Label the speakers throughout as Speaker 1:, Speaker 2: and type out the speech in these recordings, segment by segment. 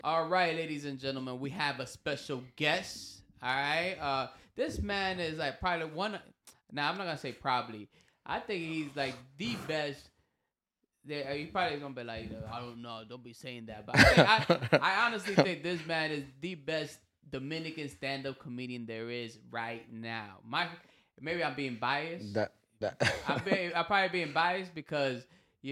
Speaker 1: All right, ladies and gentlemen, we have a special guest. All right, this man is like probably one. Now I'm not gonna say probably. I think he's like the best. You probably gonna be like, I don't know, don't be saying that. But I honestly think this man is the best Dominican stand-up comedian there is right now. Maybe I'm being biased. I'm probably being biased because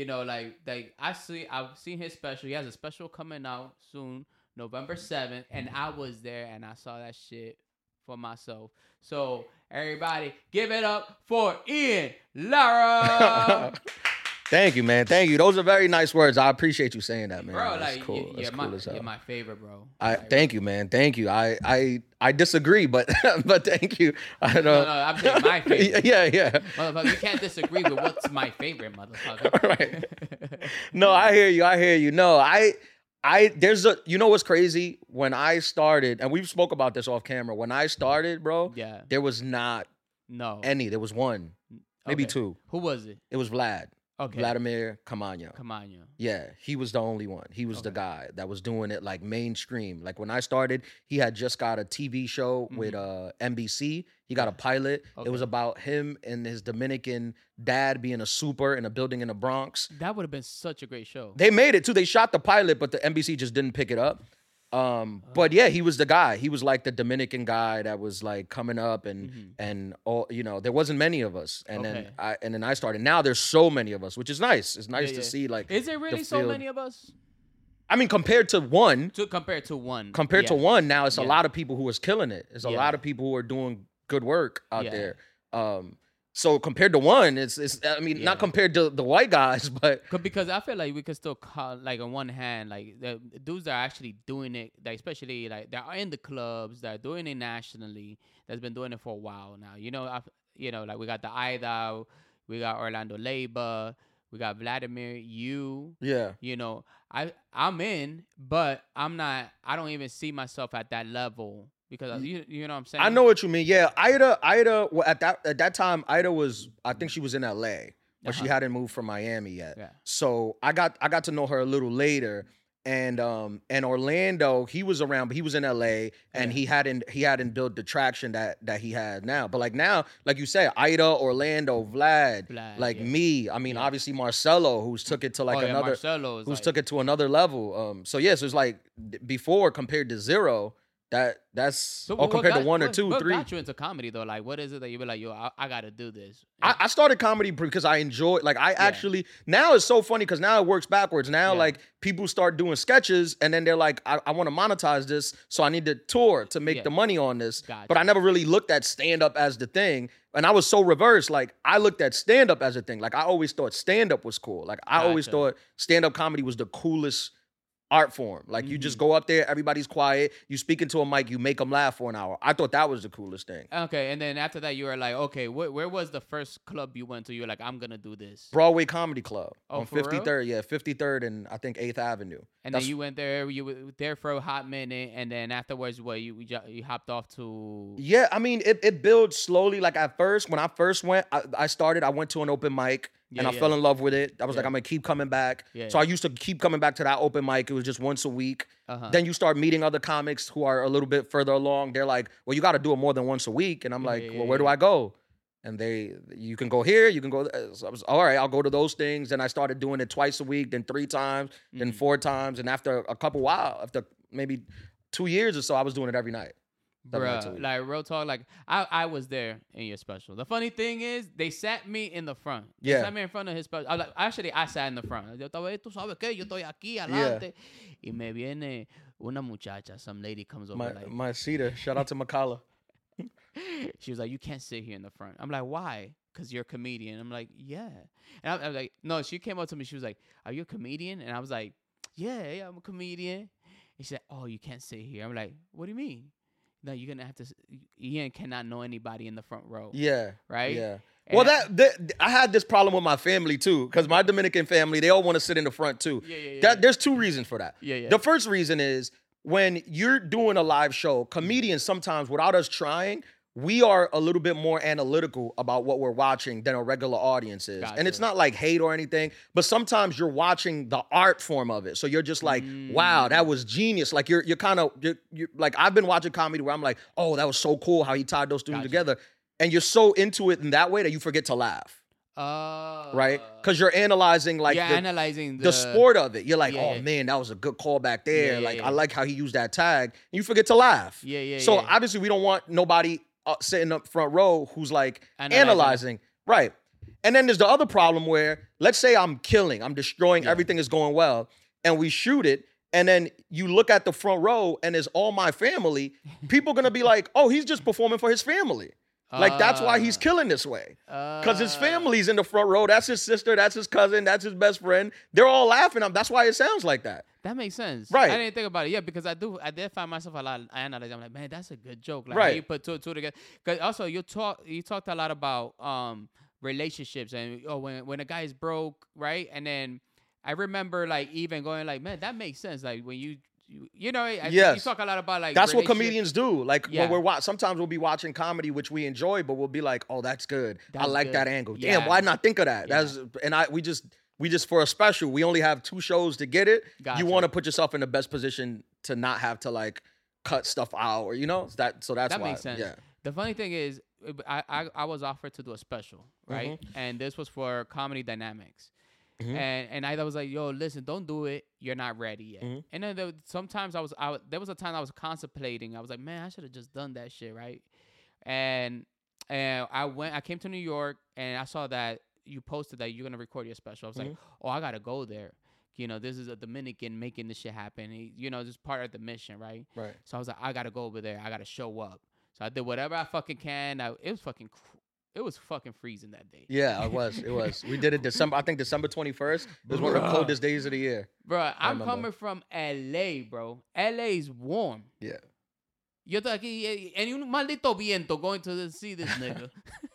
Speaker 1: I've seen his special. He has a special coming out soon, November 7th, and I was there and I saw that shit for myself. So everybody, give it up for Ian Lara.
Speaker 2: Thank you, man. Thank you. Those are very nice words. I appreciate you saying that, man.
Speaker 1: Bro,
Speaker 2: That's
Speaker 1: like
Speaker 2: cool.
Speaker 1: you're my favorite, bro.
Speaker 2: Thank you, man. Thank you. I disagree, but but thank you. I don't.
Speaker 1: No, I'm saying my favorite.
Speaker 2: Yeah.
Speaker 1: Motherfucker, you can't disagree with what's my favorite, motherfucker.
Speaker 2: Right. No, I hear you. No, there's you know what's crazy? When I started, and we've spoke about this off camera. When I started, bro,
Speaker 1: Yeah.
Speaker 2: there was not any. There was one, maybe two.
Speaker 1: Who was it?
Speaker 2: It was Vlad.
Speaker 1: Okay.
Speaker 2: Vladimir Camaño.
Speaker 1: Camaño.
Speaker 2: Yeah, he was the only one. He was the guy that was doing it like mainstream. Like when I started, he had just got a TV show with NBC. He got a pilot. It was about him and his Dominican dad being a super in a building in the Bronx.
Speaker 1: That would have been such a great show.
Speaker 2: They made it too. They shot the pilot, but the NBC just didn't pick it up. But yeah, he was the guy. He was like the Dominican guy that was like coming up and all, there wasn't many of us. And then I started. Now there's so many of us, which is nice. It's nice to see like.
Speaker 1: Is there really so many of us?
Speaker 2: I mean, compared to one.
Speaker 1: Compared to one,
Speaker 2: now it's a lot of people who is killing it. There's a lot of people who are doing good work out there. So compared to one, it's not compared to the white guys, but
Speaker 1: because I feel like we could still call, like, on one hand, like the dudes that are actually doing it, like, especially like that are in the clubs, that are doing it nationally, that's been doing it for a while now. Like we got the Ida, we got Orlando Leyba, we got Vladimir. I'm in, but I'm not. I don't even see myself at that level. Because you know what I'm saying?
Speaker 2: I know what you mean. Yeah, Ida at that time, Ida was, I think she was in LA, but she hadn't moved from Miami yet.
Speaker 1: Yeah.
Speaker 2: So I got to know her a little later. And Orlando, he was around, but he was in LA and he hadn't built the traction that he had now. But like now, like you said, Ida, Orlando, Vlad me. I mean, obviously Marcelo, who's took it to like took it to another level. So it's like before compared to zero. That's compared to one or two, three.
Speaker 1: What got you into comedy though? Like, what is it that you be like, yo, I gotta do this?
Speaker 2: I started comedy because I enjoy. Like, actually now it's so funny because now it works backwards. Now like people start doing sketches and then they're like, I want to monetize this, so I need to tour to make the money on this.
Speaker 1: Gotcha.
Speaker 2: But I never really looked at stand up as the thing, and I was so reversed. Like I looked at stand up as a thing. Like I always thought stand up was cool. Like I always thought stand up comedy was the coolest art form. Like you just go up there, everybody's quiet, you speak into a mic, you make them laugh for an hour. I thought that was the coolest thing.
Speaker 1: Okay, and then after that you were like, okay, where was the first club you went to? You were like, I'm gonna do this.
Speaker 2: Broadway Comedy Club on
Speaker 1: for
Speaker 2: 53rd, real? 53rd and I think 8th Avenue.
Speaker 1: And then you went there, you were there for a hot minute, and then afterwards, you hopped off to?
Speaker 2: Yeah, I mean, it builds slowly. Like at first, when I first went, I went to an open mic. And I fell in love with it. I was like, I'm going to keep coming back. So I used to keep coming back to that open mic. It was just once a week. Then you start meeting other comics who are a little bit further along. They're like, well, you got to do it more than once a week. And I'm like, well, where do I go? And you can go here, you can go there. So I was, all right, I'll go to those things. Then I started doing it twice a week, then 3 times, then 4 times. And after after maybe 2 years or so, I was doing it every night.
Speaker 1: Bruh, like real talk, like I was there in your special. The funny thing is, they sat me in the front. They sat me in front of his special. I sat in the front. Yo estaba, tú sabes qué, yo estoy aquí adelante. Y me viene una muchacha, some lady comes over
Speaker 2: my seater. Shout out to Makala.
Speaker 1: She was like, you can't sit here in the front. I'm like, why? Because you're a comedian. I'm like, yeah. And I was like, no, she came up to me. She was like, are you a comedian? And I was like, yeah, I'm a comedian. And she said, oh, you can't sit here. I'm like, what do you mean? No, you're gonna have to. Ian cannot know anybody in the front row.
Speaker 2: Yeah.
Speaker 1: Right.
Speaker 2: Yeah. And well, I had this problem with my family too, because my Dominican family, they all want to sit in the front too.
Speaker 1: Yeah.
Speaker 2: There's 2 reasons for that.
Speaker 1: Yeah.
Speaker 2: The first reason is when you're doing a live show, comedians sometimes, without us trying, we are a little bit more analytical about what we're watching than a regular audience is. Gotcha. And it's not like hate or anything, but sometimes you're watching the art form of it. So you're just like, wow, that was genius. Like you're kind of like, I've been watching comedy where I'm like, oh, that was so cool how he tied those two together. And you're so into it in that way that you forget to laugh. Right? Because you're analyzing like
Speaker 1: analyzing
Speaker 2: the sport of it. You're like, man, that was a good call back there. I like how he used that tag. And you forget to laugh. So obviously we don't want nobody sitting up front row who's like analyzing. Right. And then there's the other problem where, let's say I'm destroying, everything is going well, and we shoot it, and then you look at the front row and it's all my family, people are going to be like, oh, he's just performing for his family. Like, that's why he's killing this way. Because his family's in the front row. That's his sister. That's his cousin. That's his best friend. They're all laughing. That's why it sounds like that.
Speaker 1: That makes sense.
Speaker 2: Right.
Speaker 1: I didn't think about it. Yeah, because I did find myself a lot. I analyze. I'm like, man, that's a good joke. Like, right. You put two together. Because also, you talked a lot about relationships and when a guy is broke, right? And then I remember like even going like, man, that makes sense. Like when you know, you talk a lot about like
Speaker 2: that's what comedians do. Like when sometimes we'll be watching comedy, which we enjoy, but we'll be like, oh, that's good. I like that angle. Yeah. Damn, why not think of that? Yeah. We just for a special, we only have 2 shows to get it. Gotcha. You want to put yourself in the best position to not have to like cut stuff out or that's why.
Speaker 1: That makes sense. Yeah. The funny thing is, I was offered to do a special, right? Mm-hmm. And this was for Comedy Dynamics. Mm-hmm. And I was like, yo, listen, don't do it. You're not ready yet. Mm-hmm. And then sometimes there was a time I was contemplating. I was like, man, I should have just done that shit, right? And I came to New York and I saw that you posted that you're going to record your special. I was like, oh, I got to go there. This is a Dominican making this shit happen. This is part of the mission, right?
Speaker 2: Right.
Speaker 1: So I was like, I got to go over there. I got to show up. So I did whatever I fucking can. It was fucking freezing that day.
Speaker 2: Yeah, it was. We did it December 21st. It was one of the coldest days of the year.
Speaker 1: Bro, I'm coming from LA, bro. LA's warm.
Speaker 2: Yeah.
Speaker 1: Yo estoy aquí en un maldito viento going to see this nigga.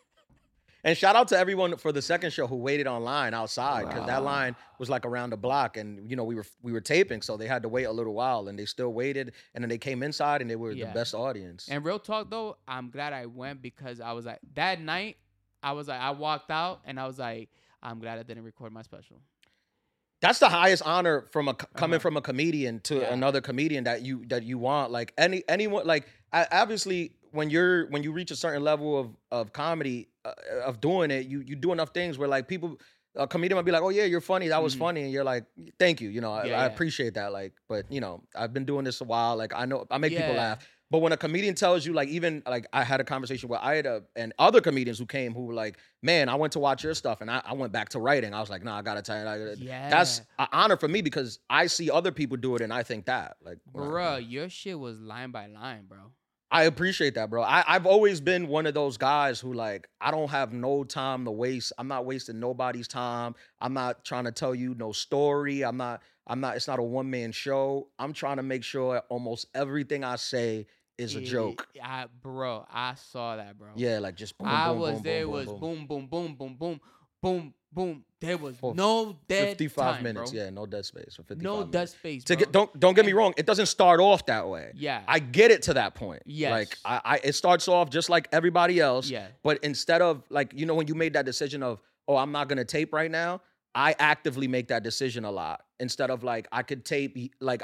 Speaker 2: And shout out to everyone for the second show who waited online outside, because that line was like around the block, and we were taping, so they had to wait a little while, and they still waited, and then they came inside, and they were the best audience.
Speaker 1: And real talk though, I'm glad I went, because I was like, that night, I walked out, and I was like, I'm glad I didn't record my special.
Speaker 2: That's the highest honor coming from a comedian to another comedian that you want. Like anyone, like obviously when you reach a certain level of comedy, of doing it, you do enough things where like people, a comedian might be like, oh yeah, you're funny, that was funny, and you're like, thank you, I appreciate that, like, but I've been doing this a while, like I know I make people laugh. But when a comedian tells you, like, even like I had a conversation with Ida and other comedians who came who were like, man, I went to watch your stuff and I went back to writing. I was like, nah, I gotta tell you, that's an honor for me, because I see other people do it and I think that, like,
Speaker 1: bro, your shit was line by line, bro.
Speaker 2: I appreciate that, bro. I've always been one of those guys who, like, I don't have no time to waste. I'm not wasting nobody's time. I'm not trying to tell you no story. It's not a one-man show. I'm trying to make sure almost everything I say is a joke.
Speaker 1: Bro, I saw that, bro.
Speaker 2: Yeah, like just boom,
Speaker 1: I
Speaker 2: boom,
Speaker 1: was
Speaker 2: boom,
Speaker 1: there
Speaker 2: boom,
Speaker 1: was
Speaker 2: boom,
Speaker 1: boom, boom, boom, boom, boom, boom, boom. There was no dead
Speaker 2: 55
Speaker 1: time,
Speaker 2: minutes,
Speaker 1: bro.
Speaker 2: Yeah, no dead space for 55
Speaker 1: no
Speaker 2: minutes.
Speaker 1: Dead space, bro.
Speaker 2: Don't get me wrong. It doesn't start off that way.
Speaker 1: Yeah.
Speaker 2: I get it to that point.
Speaker 1: Yes.
Speaker 2: Like, it starts off just like everybody else.
Speaker 1: Yeah.
Speaker 2: But instead of, like, when you made that decision of, oh, I'm not going to tape right now, I actively make that decision a lot. Instead of, like, I can tape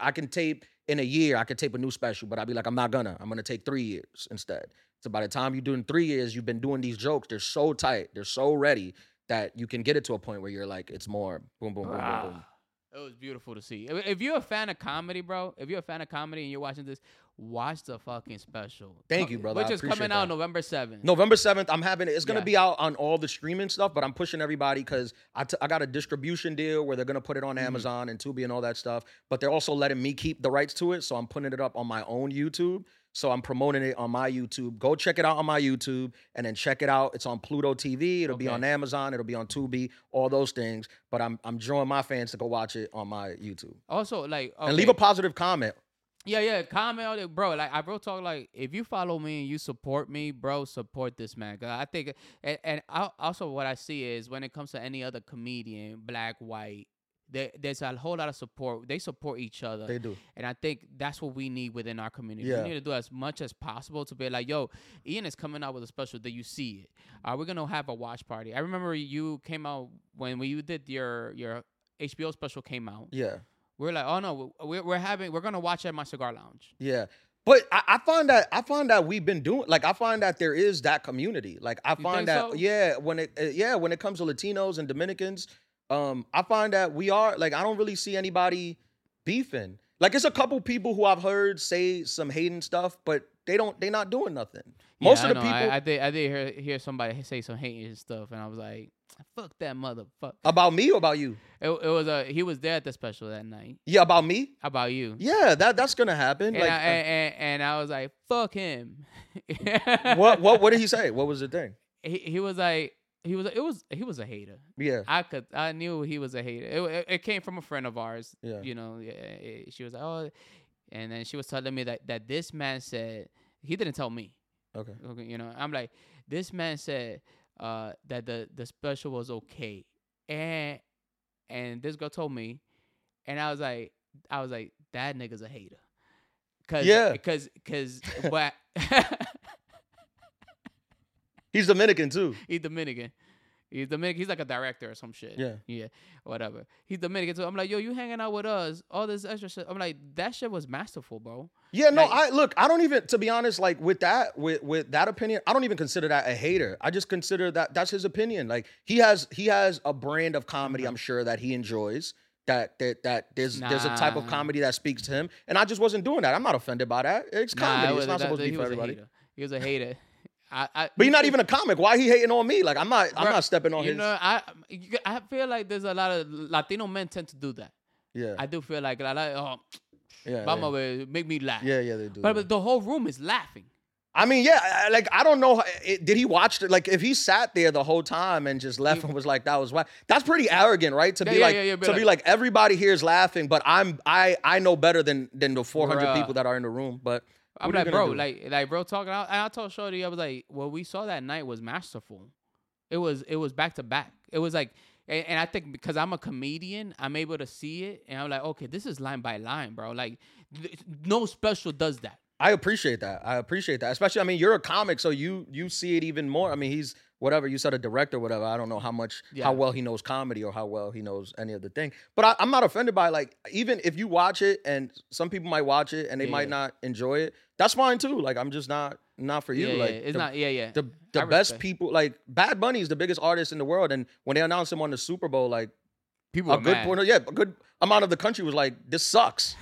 Speaker 2: in a year, I could tape a new special, but I'd be like, I'm going to take 3 years instead. So by the time you're doing 3 years, you've been doing these jokes. They're so tight. They're so ready that you can get it to a point where you're like, it's more boom, boom, boom, boom, boom.
Speaker 1: It was beautiful to see. If you're a fan of comedy, bro, and you're watching this, watch the fucking special.
Speaker 2: Thank you, brother.
Speaker 1: Which is coming out November 7th.
Speaker 2: November 7th, I'm having it. It's going to be out on all the streaming stuff, but I'm pushing everybody because I got a distribution deal where they're going to put it on Amazon and Tubi and all that stuff, but they're also letting me keep the rights to it, so I'm putting it up on my own YouTube. So I'm promoting it on my YouTube. Go check it out on my YouTube, and then check it out. It's on Pluto TV. It'll be on Amazon. It'll be on Tubi. All those things. But I'm drawing my fans to go watch it on my YouTube.
Speaker 1: Also, like,
Speaker 2: and leave a positive comment.
Speaker 1: Yeah. Comment on it, bro. Like, I bro talk, like, if you follow me and you support me, bro, support this man. Cause I think, and also what I see is when it comes to any other comedian, black, white, there's a whole lot of support. They support each other.
Speaker 2: They do.
Speaker 1: And I think that's what we need within our community.
Speaker 2: Yeah.
Speaker 1: We need to do as much as possible to be like, yo, Ian is coming out with a special. Do you see it? We're going to have a watch party. I remember you came out when you did your HBO special came out.
Speaker 2: Yeah.
Speaker 1: We're like, oh, no, we're going to watch it at my cigar lounge.
Speaker 2: Yeah. But I find that we've been doing, like, I find that there is that community. Like, I find that, so? when it comes to Latinos and Dominicans, I find that we are, like, I don't really see anybody beefing. Like, it's a couple people who I've heard say some hating stuff, but they're not doing nothing. Most of the people. I
Speaker 1: did hear somebody say some hating stuff, and I was like, fuck that motherfucker.
Speaker 2: About me or about you?
Speaker 1: It was he was there at the special that night.
Speaker 2: Yeah, about me?
Speaker 1: About you.
Speaker 2: Yeah, that's gonna happen.
Speaker 1: And, and I was like, fuck him.
Speaker 2: What did he say? What was the thing?
Speaker 1: He was like, he was a hater.
Speaker 2: Yeah.
Speaker 1: I knew he was a hater. It came from a friend of ours.
Speaker 2: Yeah.
Speaker 1: You know, she was like, oh, and then she was telling me that this man said, he didn't tell me.
Speaker 2: Okay.
Speaker 1: You know, I'm like, this man said that the special was okay, and this girl told me, and I was like that nigga's a hater, cause what.
Speaker 2: He's Dominican too.
Speaker 1: He's Dominican. He's like a director or some shit. Yeah, whatever. He's Dominican too. I'm like, yo, you hanging out with us, all this extra shit. I'm like, that shit was masterful, bro.
Speaker 2: Yeah, no, I don't even, to be honest, like with that opinion, I don't even consider that a hater. I just consider that's his opinion. Like he has a brand of comedy, I'm sure, that he enjoys. That there's a type of comedy that speaks to him, and I just wasn't doing that. I'm not offended by that. It's comedy. It's not supposed to be for everybody.
Speaker 1: He was a hater.
Speaker 2: But he's not even a comic. Why he hating on me? Like I'm not stepping on his.
Speaker 1: You know, I feel like there's a lot of Latino men tend to do that.
Speaker 2: Yeah.
Speaker 1: I do feel like
Speaker 2: yeah,
Speaker 1: Mama make me laugh.
Speaker 2: Yeah, they do.
Speaker 1: But the whole room is laughing.
Speaker 2: I mean, yeah, like I don't know. Did he watch it? Like if he sat there the whole time and just left and was like, "That was why." That's pretty arrogant, right? To be like everybody here is laughing, but I know better than the 400 people that are in the room. But
Speaker 1: I'm like, bro, like bro talking out. And I told Shorty, I was like, what we saw that night was masterful. It was back to back. It was like, and I think because I'm a comedian, I'm able to see it, and I'm like, okay, this is line by line, bro. Like, no special does that.
Speaker 2: I appreciate that. Especially, I mean, you're a comic, so you see it even more. I mean, he's whatever you said, a director, whatever. I don't know how well he knows comedy or how well he knows any of the thing. But I'm not offended by, like, even if you watch it and some people might watch it and they might not enjoy it, that's fine too. Like, I'm just not for you. The best people, like Bad Bunny is the biggest artist in the world, and when they announced him on the Super Bowl, like
Speaker 1: people a
Speaker 2: good amount of the country was like, this sucks.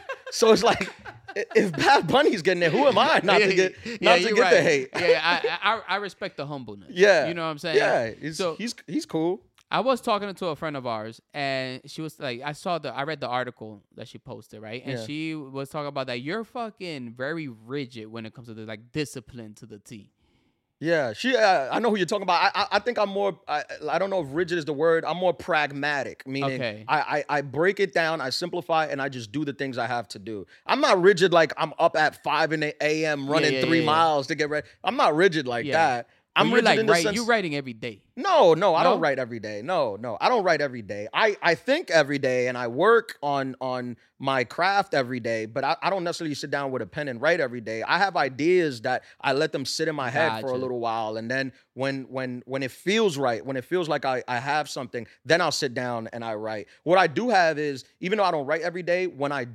Speaker 2: So it's like, if Bad Bunny's getting it, who am I not to get the hate?
Speaker 1: Yeah, I respect the humbleness.
Speaker 2: Yeah,
Speaker 1: you know what I'm saying.
Speaker 2: Yeah, he's cool.
Speaker 1: I was talking to a friend of ours, and she was like, I read the article that she posted, right? And she was talking about that you're fucking very rigid when it comes to the like discipline to the T.
Speaker 2: Yeah, I know who you're talking about. I think I'm more, I don't know if rigid is the word. I'm more pragmatic, meaning I break it down, I simplify, and I just do the things I have to do. I'm not rigid like I'm up at 5 a.m. running 3 miles to get ready. I'm not rigid like that. I'm rigid in the sense.
Speaker 1: You're writing every day.
Speaker 2: No, I don't write every day. No, I don't write every day. I think every day and I work on my craft every day, but I don't necessarily sit down with a pen and write every day. I have ideas that I let them sit in my head for a little while, and then when it feels right, when it feels like I have something, then I'll sit down and I write. What I do have is, even though I don't write every day, when I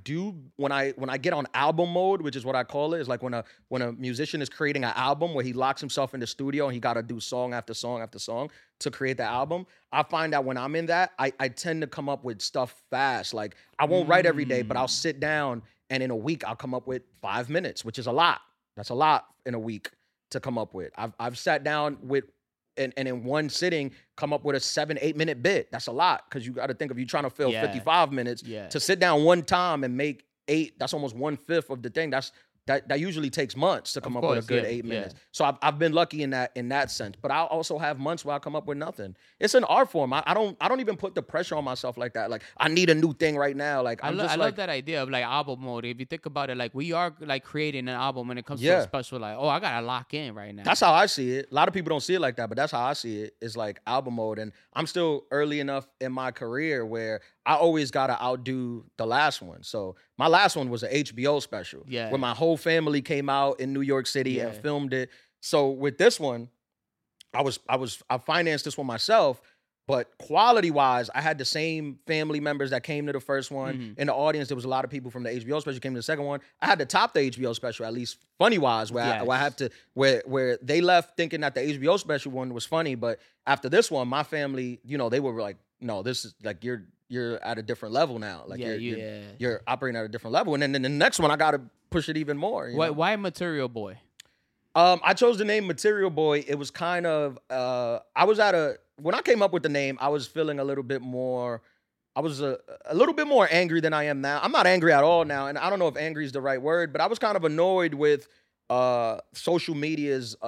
Speaker 2: get on album mode, which is what I call it, is like when a musician is creating an album where he locks himself in the studio and he got to do song after song after song to create the album. I find that when I'm in that, I tend to come up with stuff fast. Like, I won't write every day, but I'll sit down and in a week I'll come up with 5 minutes, which is a lot. That's a lot in a week to come up with. I've sat down with and in one sitting come up with a 7-8 minute bit. That's a lot, because you got to think, of you trying to fill 55 minutes to sit down one time and make 8. That's almost 1/5 of the thing. That usually takes months to come up with a good 8 minutes. So I've been lucky in that sense. But I also have months where I come up with nothing. It's an art form. I don't even put the pressure on myself like that. Like, I need a new thing right now. Like, I
Speaker 1: love that idea of like album mode. If you think about it, like, we are like creating an album when it comes to a special. Like, I gotta lock in right now.
Speaker 2: That's how I see it. A lot of people don't see it like that, but that's how I see it. It's like album mode, and I'm still early enough in my career where I always gotta outdo the last one. So my last one was an HBO special.
Speaker 1: Yeah.
Speaker 2: Where my whole family came out in New York City and filmed it. So with this one, I financed this one myself, but quality-wise, I had the same family members that came to the first one. In the audience, there was a lot of people from the HBO special came to the second one. I had to top the HBO special, at least funny-wise, where I have to where they left thinking that the HBO special one was funny, but after this one, my family, you know, they were like, no, this is like you're at a different level now. Like you're operating at a different level. And then the next one, I gotta push it even more.
Speaker 1: Why Material Boy?
Speaker 2: I chose the name Material Boy. It was kind of when I came up with the name, I was feeling a little bit more. I was a little bit more angry than I am now. I'm not angry at all now, and I don't know if angry is the right word, but I was kind of annoyed with social media's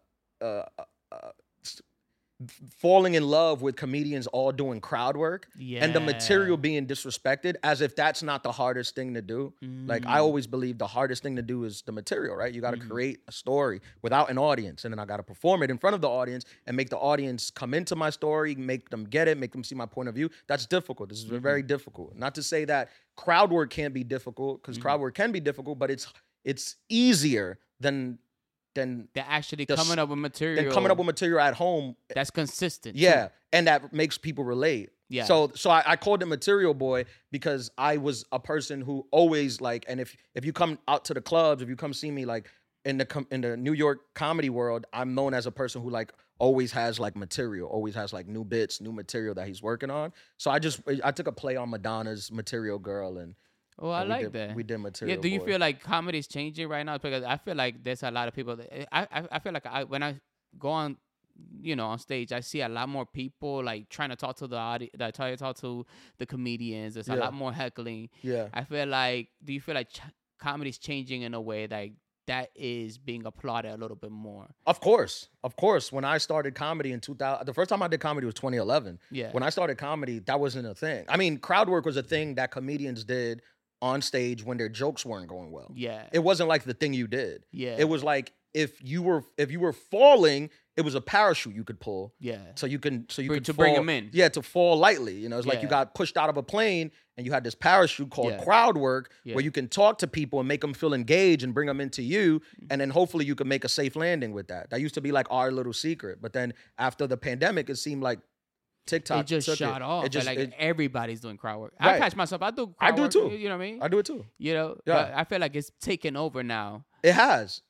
Speaker 2: falling in love with comedians all doing crowd work and the material being disrespected as if that's not the hardest thing to do. Like, I always believe the hardest thing to do is the material, right? You got to create a story without an audience, and then I got to perform it in front of the audience and make the audience come into my story, make them get it, make them see my point of view. That's difficult. This is very difficult. Not to say that crowd work can't be difficult, because crowd work can be difficult, but it's easier than
Speaker 1: they're actually coming up with material.
Speaker 2: Than coming up with material at home.
Speaker 1: That's consistent.
Speaker 2: Yeah, too. And that makes people relate.
Speaker 1: Yeah.
Speaker 2: So I called it Material Boy because I was a person who always like, and if you come out to the clubs, if you come see me like in the New York comedy world, I'm known as a person who like always has like material, always has like new bits, new material that he's working on. So I took a play on Madonna's Material Girl and.
Speaker 1: Oh, I like that.
Speaker 2: We did Material
Speaker 1: Yeah, do you
Speaker 2: Boy.
Speaker 1: feel like comedy is changing right now? Because I feel like there's a lot of people. I feel like when I go on, on stage, I see a lot more people like trying to talk to the audience, trying to talk to the comedians. There's a lot more heckling.
Speaker 2: Yeah.
Speaker 1: I feel like, do you feel like comedy's changing in a way that is being applauded a little bit more?
Speaker 2: Of course. When I started comedy in 2000, the first time I did comedy was 2011.
Speaker 1: Yeah.
Speaker 2: When I started comedy, that wasn't a thing. I mean, crowd work was a thing that comedians did on stage when their jokes weren't going well.
Speaker 1: Yeah.
Speaker 2: It wasn't like the thing you did.
Speaker 1: Yeah.
Speaker 2: It was like if you were falling, it was a parachute you could pull.
Speaker 1: Yeah.
Speaker 2: So you could
Speaker 1: to
Speaker 2: fall,
Speaker 1: bring them in.
Speaker 2: Yeah, to fall lightly. It's like you got pushed out of a plane and you had this parachute called crowd work where you can talk to people and make them feel engaged and bring them into you, and then hopefully you can make a safe landing with that. That used to be like our little secret. But then after the pandemic, it seemed like TikTok
Speaker 1: it just shot off. Everybody's doing crowd work. Right. I catch myself. I do crowd work.
Speaker 2: Too.
Speaker 1: You know what I mean?
Speaker 2: I do it too.
Speaker 1: But I feel like it's taken over now.
Speaker 2: It has.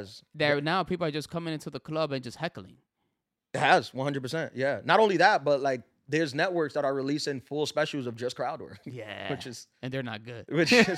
Speaker 1: Now people are just coming into the club and just heckling.
Speaker 2: It has, 100%. Yeah. Not only that, but like there's networks that are releasing full specials of just crowd work.
Speaker 1: Yeah. And they're not good.
Speaker 2: Which is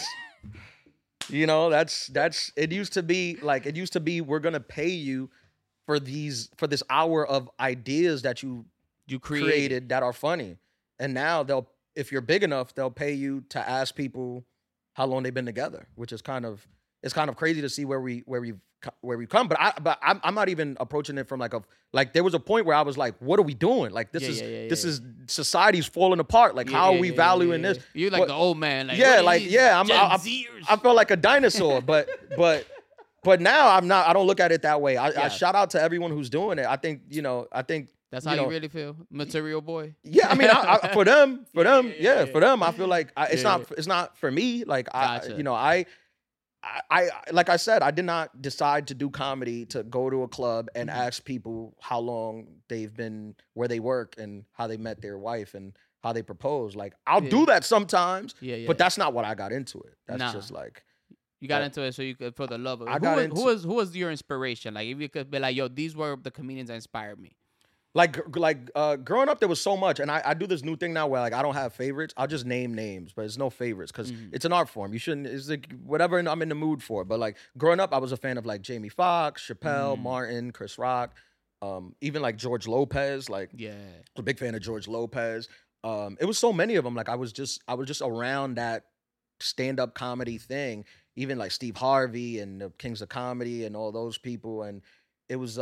Speaker 2: that's it used to be we're gonna pay you for this hour of ideas that you created that are funny. And now if you're big enough, they'll pay you to ask people how long they've been together, which is kind of crazy to see where we've come. But I'm not even approaching it from like there was a point where I was like, what are we doing? Like this is society's falling apart. Like how are we valuing this?
Speaker 1: You're like the old man. Like,
Speaker 2: I felt like a dinosaur, but now I'm not. I don't look at it that way. I shout out to everyone who's doing it. I think
Speaker 1: that's how you really feel, Material Boy.
Speaker 2: Yeah, I mean, for them, I feel like it's not for me. Like
Speaker 1: gotcha.
Speaker 2: I like I said, I did not decide to do comedy to go to a club and ask people how long they've been where they work and how they met their wife and how they propose. Like I'll do that sometimes, but that's not what I got into it. That's just like.
Speaker 1: You got into it so you could for the love of it. Who was your inspiration? Like if you could be like, yo, these were the comedians that inspired me.
Speaker 2: Like growing up, there was so much, and I do this new thing now where like I don't have favorites. I'll just name names, but it's no favorites because it's an art form. You shouldn't. It's like whatever I'm in the mood for. But like growing up, I was a fan of like Jamie Foxx, Chappelle, Martin, Chris Rock, even like George Lopez. Like I was a big fan of George Lopez. It was so many of them. Like I was just around that stand-up comedy thing. Even like Steve Harvey and the Kings of Comedy and all those people, and it was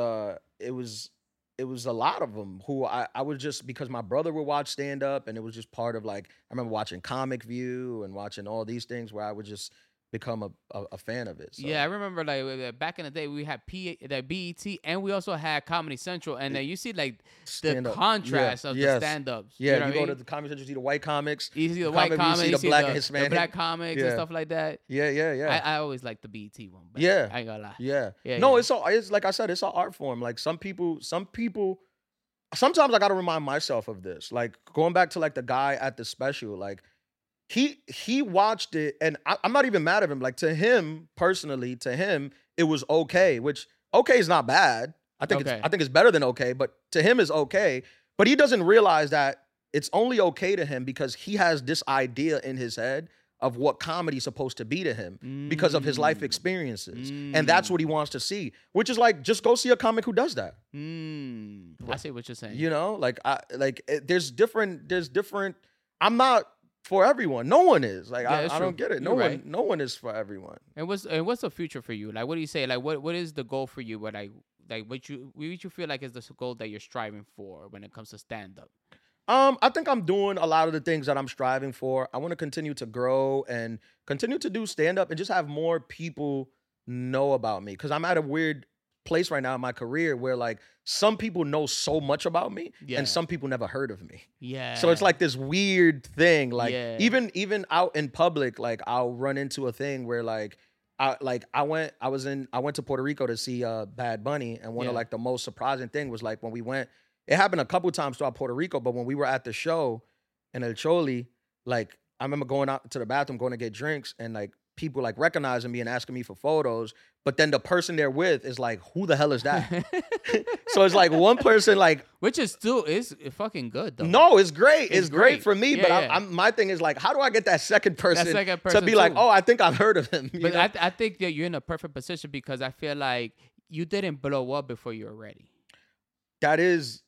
Speaker 2: a lot of them who I was just because my brother would watch stand up and it was just part of like I remember watching Comic View and watching all these things where I would just become a fan of it. So.
Speaker 1: Yeah, I remember like back in the day we had the BET and we also had Comedy Central, and then you see like the contrast of the stand-ups.
Speaker 2: Yeah, you go to the Comedy Central, you see the white comics.
Speaker 1: You see the white comics,
Speaker 2: you see the black and Hispanic.
Speaker 1: The black comics and stuff like that.
Speaker 2: Yeah.
Speaker 1: I always like the BET one. But
Speaker 2: yeah.
Speaker 1: I ain't gonna lie.
Speaker 2: Yeah. No, it's like I said, it's an art form. Like some people, sometimes I gotta remind myself of this. Like going back to like the guy at the special, like he watched it, and I'm not even mad at him. Like to him personally, it was okay, which okay is not bad. I think it's better than okay, but to him is okay. But he doesn't realize that it's only okay to him because he has this idea in his head of what comedy's supposed to be to him because of his life experiences. And that's what he wants to see, which is like, just go see a comic who does that.
Speaker 1: I see what you're saying.
Speaker 2: You know, there's different, I'm not for everyone. No one is. Like, I don't get it. No one is for everyone.
Speaker 1: And what's the future for you? Like, what do you say? Like, what is the goal for you? What what you feel like is the goal that you're striving for when it comes to stand-up?
Speaker 2: I think I'm doing a lot of the things that I'm striving for. I want to continue to grow and continue to do stand-up and just have more people know about me. Because I'm at a weird place right now in my career where like some people know so much about me and some people never heard of me.
Speaker 1: Yeah.
Speaker 2: So it's like this weird thing. Like even out in public, like I'll run into a thing where like I went to Puerto Rico to see Bad Bunny, and one of like the most surprising thing was like when we went, it happened a couple times throughout Puerto Rico, but when we were at the show in El Choli, like I remember going out to the bathroom, going to get drinks, and like people like recognizing me and asking me for photos, but then the person they're with is like, who the hell is that? So it's like one person like,
Speaker 1: which is fucking good though.
Speaker 2: No, it's great. It's great for me, but my thing is like, how do I get that second person to be like, oh, I think I've heard of him.
Speaker 1: But I think that you're in a perfect position because I feel like you didn't blow up before you were ready.
Speaker 2: That is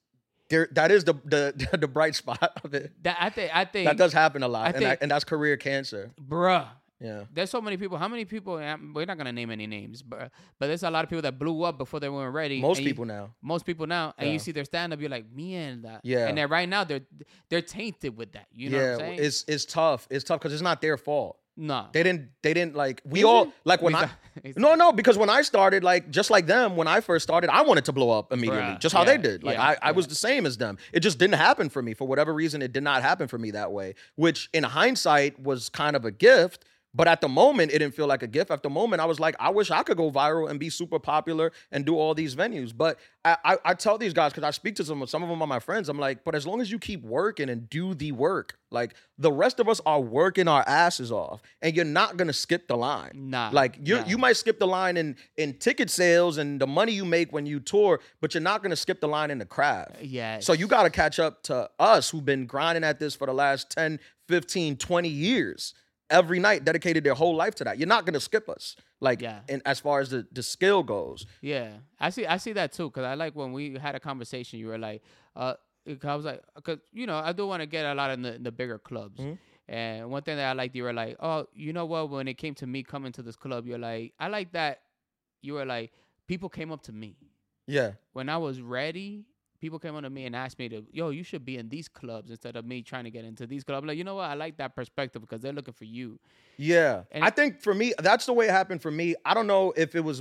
Speaker 2: the bright spot of it.
Speaker 1: I think
Speaker 2: that does happen a lot, and that's career cancer,
Speaker 1: bruh.
Speaker 2: Yeah,
Speaker 1: there's so many people. How many people? We're not gonna name any names, but there's a lot of people that blew up before they weren't ready.
Speaker 2: Most people now,
Speaker 1: and you see their stand up, you're like, mierda.
Speaker 2: Yeah,
Speaker 1: and then right now they're tainted with that. You know what I'm saying?
Speaker 2: It's tough. It's tough because it's not their fault.
Speaker 1: No,
Speaker 2: they didn't like. We all like when because when I started, like just like them, when I first started, I wanted to blow up immediately, just how they did. Like I was the same as them. It just didn't happen for me for whatever reason. It did not happen for me that way, which in hindsight was kind of a gift. But at the moment, it didn't feel like a gift. At the moment, I was like, I wish I could go viral and be super popular and do all these venues. But I tell these guys, because I speak to some of them are my friends, I'm like, but as long as you keep working and do the work, like the rest of us are working our asses off, and you're not going to skip the line.
Speaker 1: Nah.
Speaker 2: Like you might skip the line in ticket sales and the money you make when you tour, but you're not going to skip the line in the craft.
Speaker 1: Yeah.
Speaker 2: So you got to catch up to us who've been grinding at this for the last 10, 15, 20 years. Every night, dedicated their whole life to that. You're not gonna skip us, and as far as the skill goes.
Speaker 1: Yeah, I see that too. Cause I like when we had a conversation, you were like, I was like, cause I do want to get a lot in the bigger clubs. Mm-hmm. And one thing that I liked, you were like, oh, you know what? When it came to me coming to this club, you're like, I like that. You were like, people came up to me.
Speaker 2: Yeah.
Speaker 1: When I was ready. People came on to me and asked me you should be in these clubs instead of me trying to get into these clubs. I'm like, you know what? I like that perspective because they're looking for you.
Speaker 2: Yeah. And I think for me, that's the way it happened for me. I don't know if it was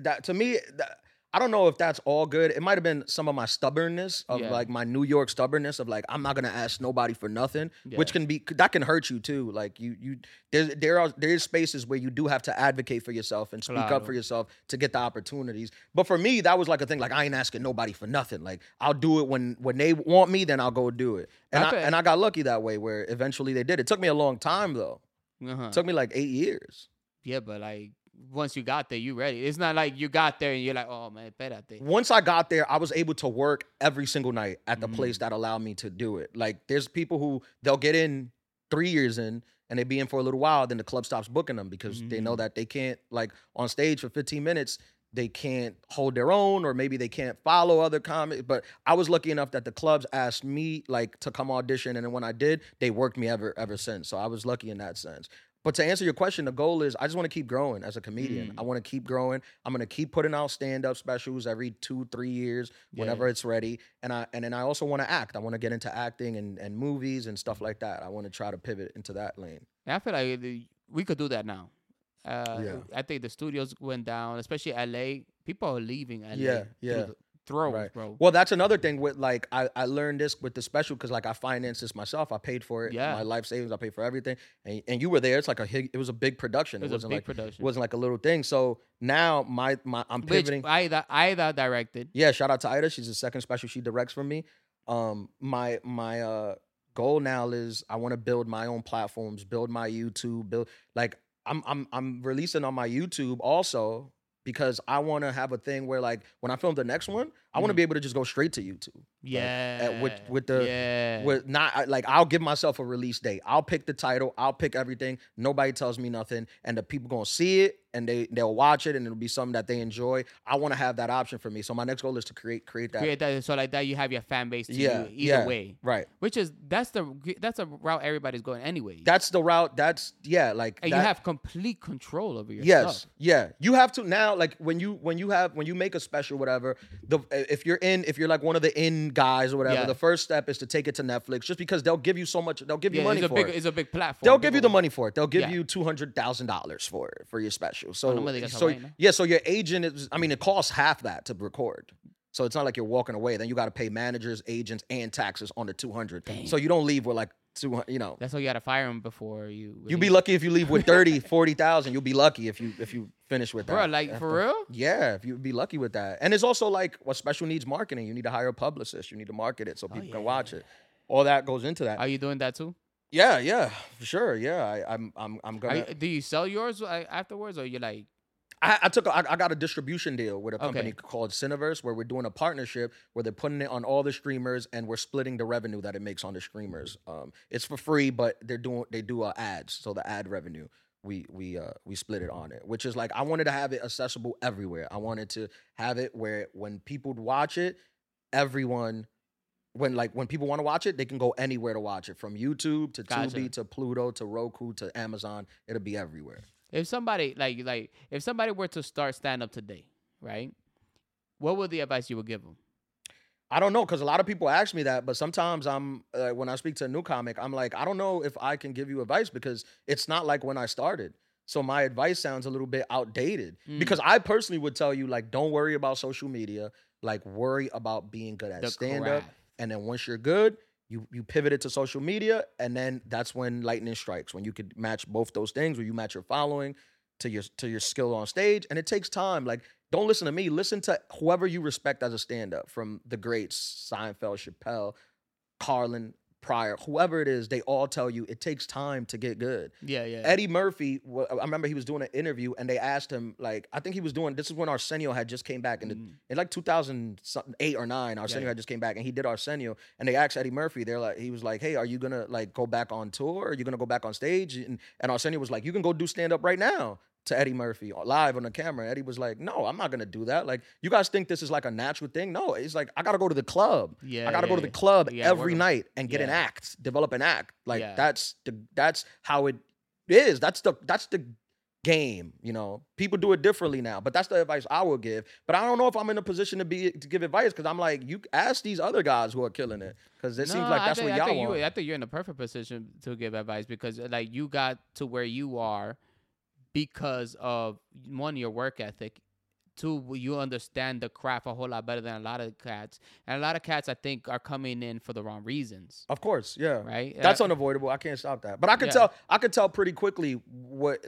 Speaker 2: I don't know if that's all good. It might have been some of my stubbornness of like my New York stubbornness of like, I'm not going to ask nobody for nothing, which that can hurt you too. Like there's spaces where you do have to advocate for yourself and speak up for yourself to get the opportunities. But for me, that was like a thing. Like I ain't asking nobody for nothing. Like I'll do it when they want me, then I'll go do it. And I got lucky that way where eventually they did. It took me a long time though. It took me like 8 years.
Speaker 1: Yeah, but like, once you got there, you ready. It's not like you got there and you're like, oh man, espérate.
Speaker 2: Once I got there, I was able to work every single night at the place that allowed me to do it. Like there's people who they'll get in 3 years in and they be in for a little while, then the club stops booking them because they know that they can't, like on stage for 15 minutes, they can't hold their own, or maybe they can't follow other comics. But I was lucky enough that the clubs asked me like to come audition, and then when I did, they worked me ever since. So I was lucky in that sense. But to answer your question, the goal is I just want to keep growing as a comedian. I want to keep growing. I'm going to keep putting out stand-up specials every 2-3 years whenever it's ready. And then I also want to act. I want to get into acting and movies and stuff like that. I want to try to pivot into that lane.
Speaker 1: I feel like we could do that now. I think the studios went down, especially LA. People are leaving LA.
Speaker 2: Yeah.
Speaker 1: The throws, bro.
Speaker 2: Well, that's another thing with like I learned this with the special because like I financed this myself. I paid for it.
Speaker 1: Yeah.
Speaker 2: My life savings. I paid for everything. And you were there. It's like it was a big production.
Speaker 1: It was a big production.
Speaker 2: It wasn't like a little thing. So now I'm pivoting.
Speaker 1: Which Ida directed.
Speaker 2: Yeah, shout out to Ida. She's the second special she directs for me. My goal now is I want to build my own platforms, build my YouTube, build like I'm releasing on my YouTube also because I want to have a thing where like when I film the next one, I want to be able to just go straight to YouTube.
Speaker 1: Yeah.
Speaker 2: Like, with not like I'll give myself a release date. I'll pick the title. I'll pick everything. Nobody tells me nothing, and the people gonna see it and they'll watch it and it'll be something that they enjoy. I want to have that option for me. So my next goal is to create that.
Speaker 1: Create that so like that you have your fan base to you either way.
Speaker 2: Right.
Speaker 1: Which is that's the route everybody's going anyway.
Speaker 2: That's the route. That's like
Speaker 1: and you have complete control over your
Speaker 2: stuff.
Speaker 1: Stuff.
Speaker 2: Yeah. You have to now like when you make a special whatever, if you're like one of the in guys or whatever, the first step is to take it to Netflix just because they'll give you so much. They'll give you money for it.
Speaker 1: It's a big platform.
Speaker 2: They'll give you the money for it. They'll give you $200,000 for your special. So so your agent is. I mean, it costs half that to record. So it's not like you're walking away. Then you got to pay managers, agents, and taxes on the $200. Dang. So you don't leave with like 200. You know.
Speaker 1: That's why you got to fire them before you.
Speaker 2: You'll be lucky if you leave with 30, 40,000. You'll be lucky if you finish with that.
Speaker 1: Bro, like for real?
Speaker 2: Yeah, if you'd be lucky with that. And it's also like what special needs marketing. You need to hire a publicist. You need to market it so people can watch it. All that goes into that.
Speaker 1: Are you doing that too?
Speaker 2: Yeah, for sure. Yeah, I'm gonna.
Speaker 1: Do you sell yours afterwards, or you like?
Speaker 2: I got a distribution deal with a company called Cineverse where we're doing a partnership where they're putting it on all the streamers and we're splitting the revenue that it makes on the streamers. It's for free, but they do ads, so the ad revenue we split it on it, which is like I wanted to have it accessible everywhere. I wanted to have it where when people watch it, when people want to watch it, they can go anywhere to watch it, from YouTube to Tubi to Pluto to Roku to Amazon. It'll be everywhere.
Speaker 1: If somebody if somebody were to start stand up today, right? What would the advice you would give them?
Speaker 2: I don't know, because a lot of people ask me that, but sometimes I'm when I speak to a new comic, I'm like, I don't know if I can give you advice because it's not like when I started. So my advice sounds a little bit outdated because I personally would tell you, like, don't worry about social media. Like, worry about being good at stand-up. And then once you're good, you pivot it to social media, and then that's when lightning strikes, when you could match both those things, where you match your following to your skill on stage. And it takes time. Like, don't listen to me. Listen to whoever you respect as a stand-up, from the greats, Seinfeld, Chappelle, Carlin, Pryor, whoever it is, they all tell you it takes time to get good.
Speaker 1: Yeah.
Speaker 2: Eddie Murphy, I remember he was doing an interview and they asked him, like, I think he was doing, this is when Arsenio had just came back in like 2008 or 9, Arsenio had just came back and he did Arsenio, and they asked Eddie Murphy, he was like, hey, are you gonna like go back on tour? Are you gonna go back on stage? And Arsenio was like, you can go do stand up right now, to Eddie Murphy live on the camera. Eddie was like, no, I'm not going to do that. Like, you guys think this is like a natural thing? No, it's like, I got to go to the club. I got to go to the club every night and get an act, develop an act. Like that's how it is. That's the game, you know. People do it differently now, but that's the advice I would give. But I don't know if I'm in a position to give advice, because I'm like, you ask these other guys who are killing it, because it seems like that's what y'all want.
Speaker 1: I think you're in the perfect position to give advice, because like you got to where you are because of, one, your work ethic, two, you understand the craft a whole lot better than a lot of cats, and a lot of cats I think are coming in for the wrong reasons.
Speaker 2: Of course, yeah,
Speaker 1: right.
Speaker 2: That's unavoidable. I can't stop that, but I could tell pretty quickly what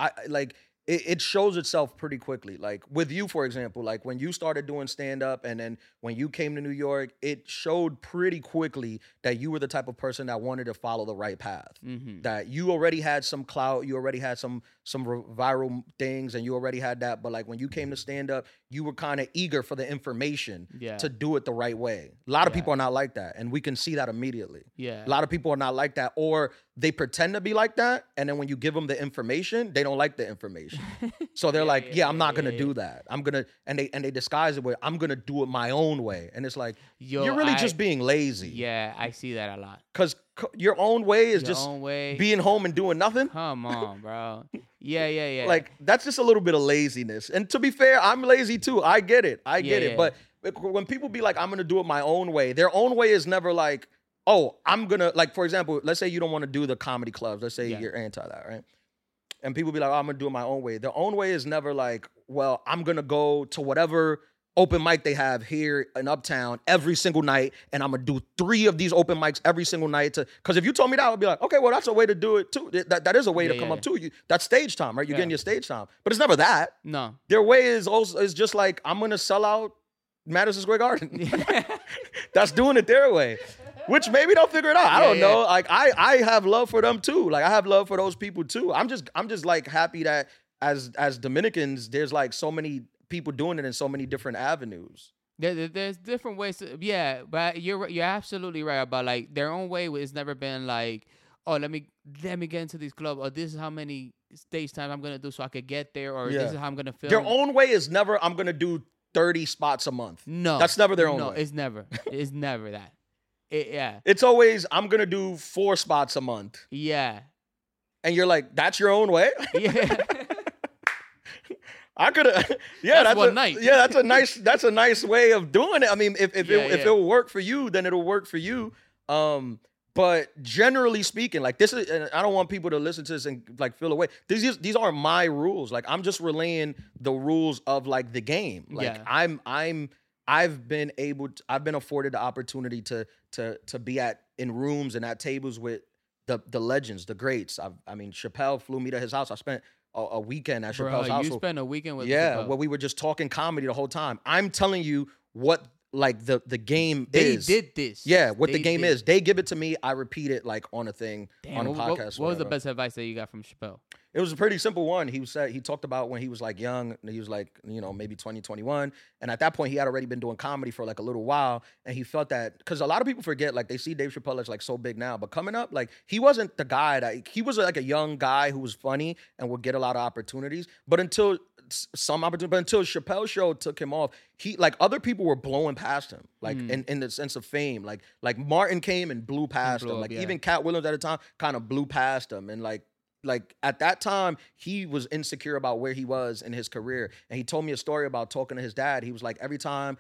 Speaker 2: it shows itself pretty quickly. Like with you, for example, like when you started doing stand-up and then when you came to New York, it showed pretty quickly that you were the type of person that wanted to follow the right path. Mm-hmm. That you already had some clout, you already had some viral things, and you already had that. But like when you came to stand-up, you were kind of eager for the information to do it the right way. A lot of people are not like that, and we can see that immediately.
Speaker 1: Yeah.
Speaker 2: A lot of people are not like that, or they pretend to be like that, and then when you give them the information, they don't like the information. So they're I'm not gonna do that. I'm gonna, and they disguise it with, I'm gonna do it my own way, and it's like, you're really just being lazy.
Speaker 1: Yeah, I see that a lot.
Speaker 2: Because your own way is just being home and doing nothing.
Speaker 1: Come on, bro. Yeah.
Speaker 2: Like, that's just a little bit of laziness. And to be fair, I'm lazy too. I get it. I get it. But when people be like, I'm gonna do it my own way, their own way is never like, oh, I'm gonna, like, for example, let's say you don't want to do the comedy clubs. Let's say you're anti that, right? and people be like, oh, I'm gonna do it my own way. Their own way is never like, well, I'm gonna go to whatever open mic they have here in Uptown every single night, and I'm gonna do 3 of these open mics every single night. Because if you told me that, I would be like, okay, well, that's a way to do it too. That is a way to come up too. That's stage time, right? You're getting your stage time, but it's never that.
Speaker 1: No,
Speaker 2: their way is just like, I'm gonna sell out Madison Square Garden. That's doing it their way. Which maybe they'll figure it out. I don't know. Like I have love for them too. Like I have love for those people too. I'm just like happy that as Dominicans, there's like so many people doing it in so many different avenues.
Speaker 1: There's different ways to, but you're absolutely right about like their own way has never been like, oh, let me get into these clubs, or this is how many stage times I'm gonna do so I could get there, or this is how I'm gonna film.
Speaker 2: Their own way is never, I'm gonna do 30 spots a month.
Speaker 1: No,
Speaker 2: that's never their own way.
Speaker 1: No, it's never. It's never that.
Speaker 2: It's always, I'm gonna do 4 spots a month.
Speaker 1: Yeah.
Speaker 2: And you're like, that's your own way?
Speaker 1: Yeah.
Speaker 2: I could have. Yeah,
Speaker 1: that's one night.
Speaker 2: Yeah, that's a nice way of doing it. I mean, if it will work for you, then it'll work for you. But generally speaking, like this is, and I don't want people to listen to this and like feel away. These aren't my rules. Like I'm just relaying the rules of like the game. Like I've been afforded the opportunity to be in rooms and at tables with the legends, the greats. I mean, Chappelle flew me to his house. I spent a weekend at Chappelle's house.
Speaker 1: You spent a weekend with
Speaker 2: Chappelle. Where we were just talking comedy the whole time. I'm telling you what like the game is.
Speaker 1: They did this.
Speaker 2: Yeah, what the game is. They give it to me. I repeat it like on a thing, on a podcast.
Speaker 1: What was the best advice that you got from Chappelle?
Speaker 2: It was a pretty simple one. He talked about when he was like young, and he was like, maybe 20, 21. And at that point, he had already been doing comedy for like a little while. And he felt that, because a lot of people forget, like they see Dave Chappelle as like so big now. But coming up, like he wasn't the guy he was like a young guy who was funny and would get a lot of opportunities. But until Chappelle's show took him off, he like other people were blowing past him, like in the sense of fame. Like Martin came and blew past him. Like even Cat Williams at the time kind of blew past him. And like at that time, he was insecure about where he was in his career. And he told me a story about talking to his dad. He was like, every time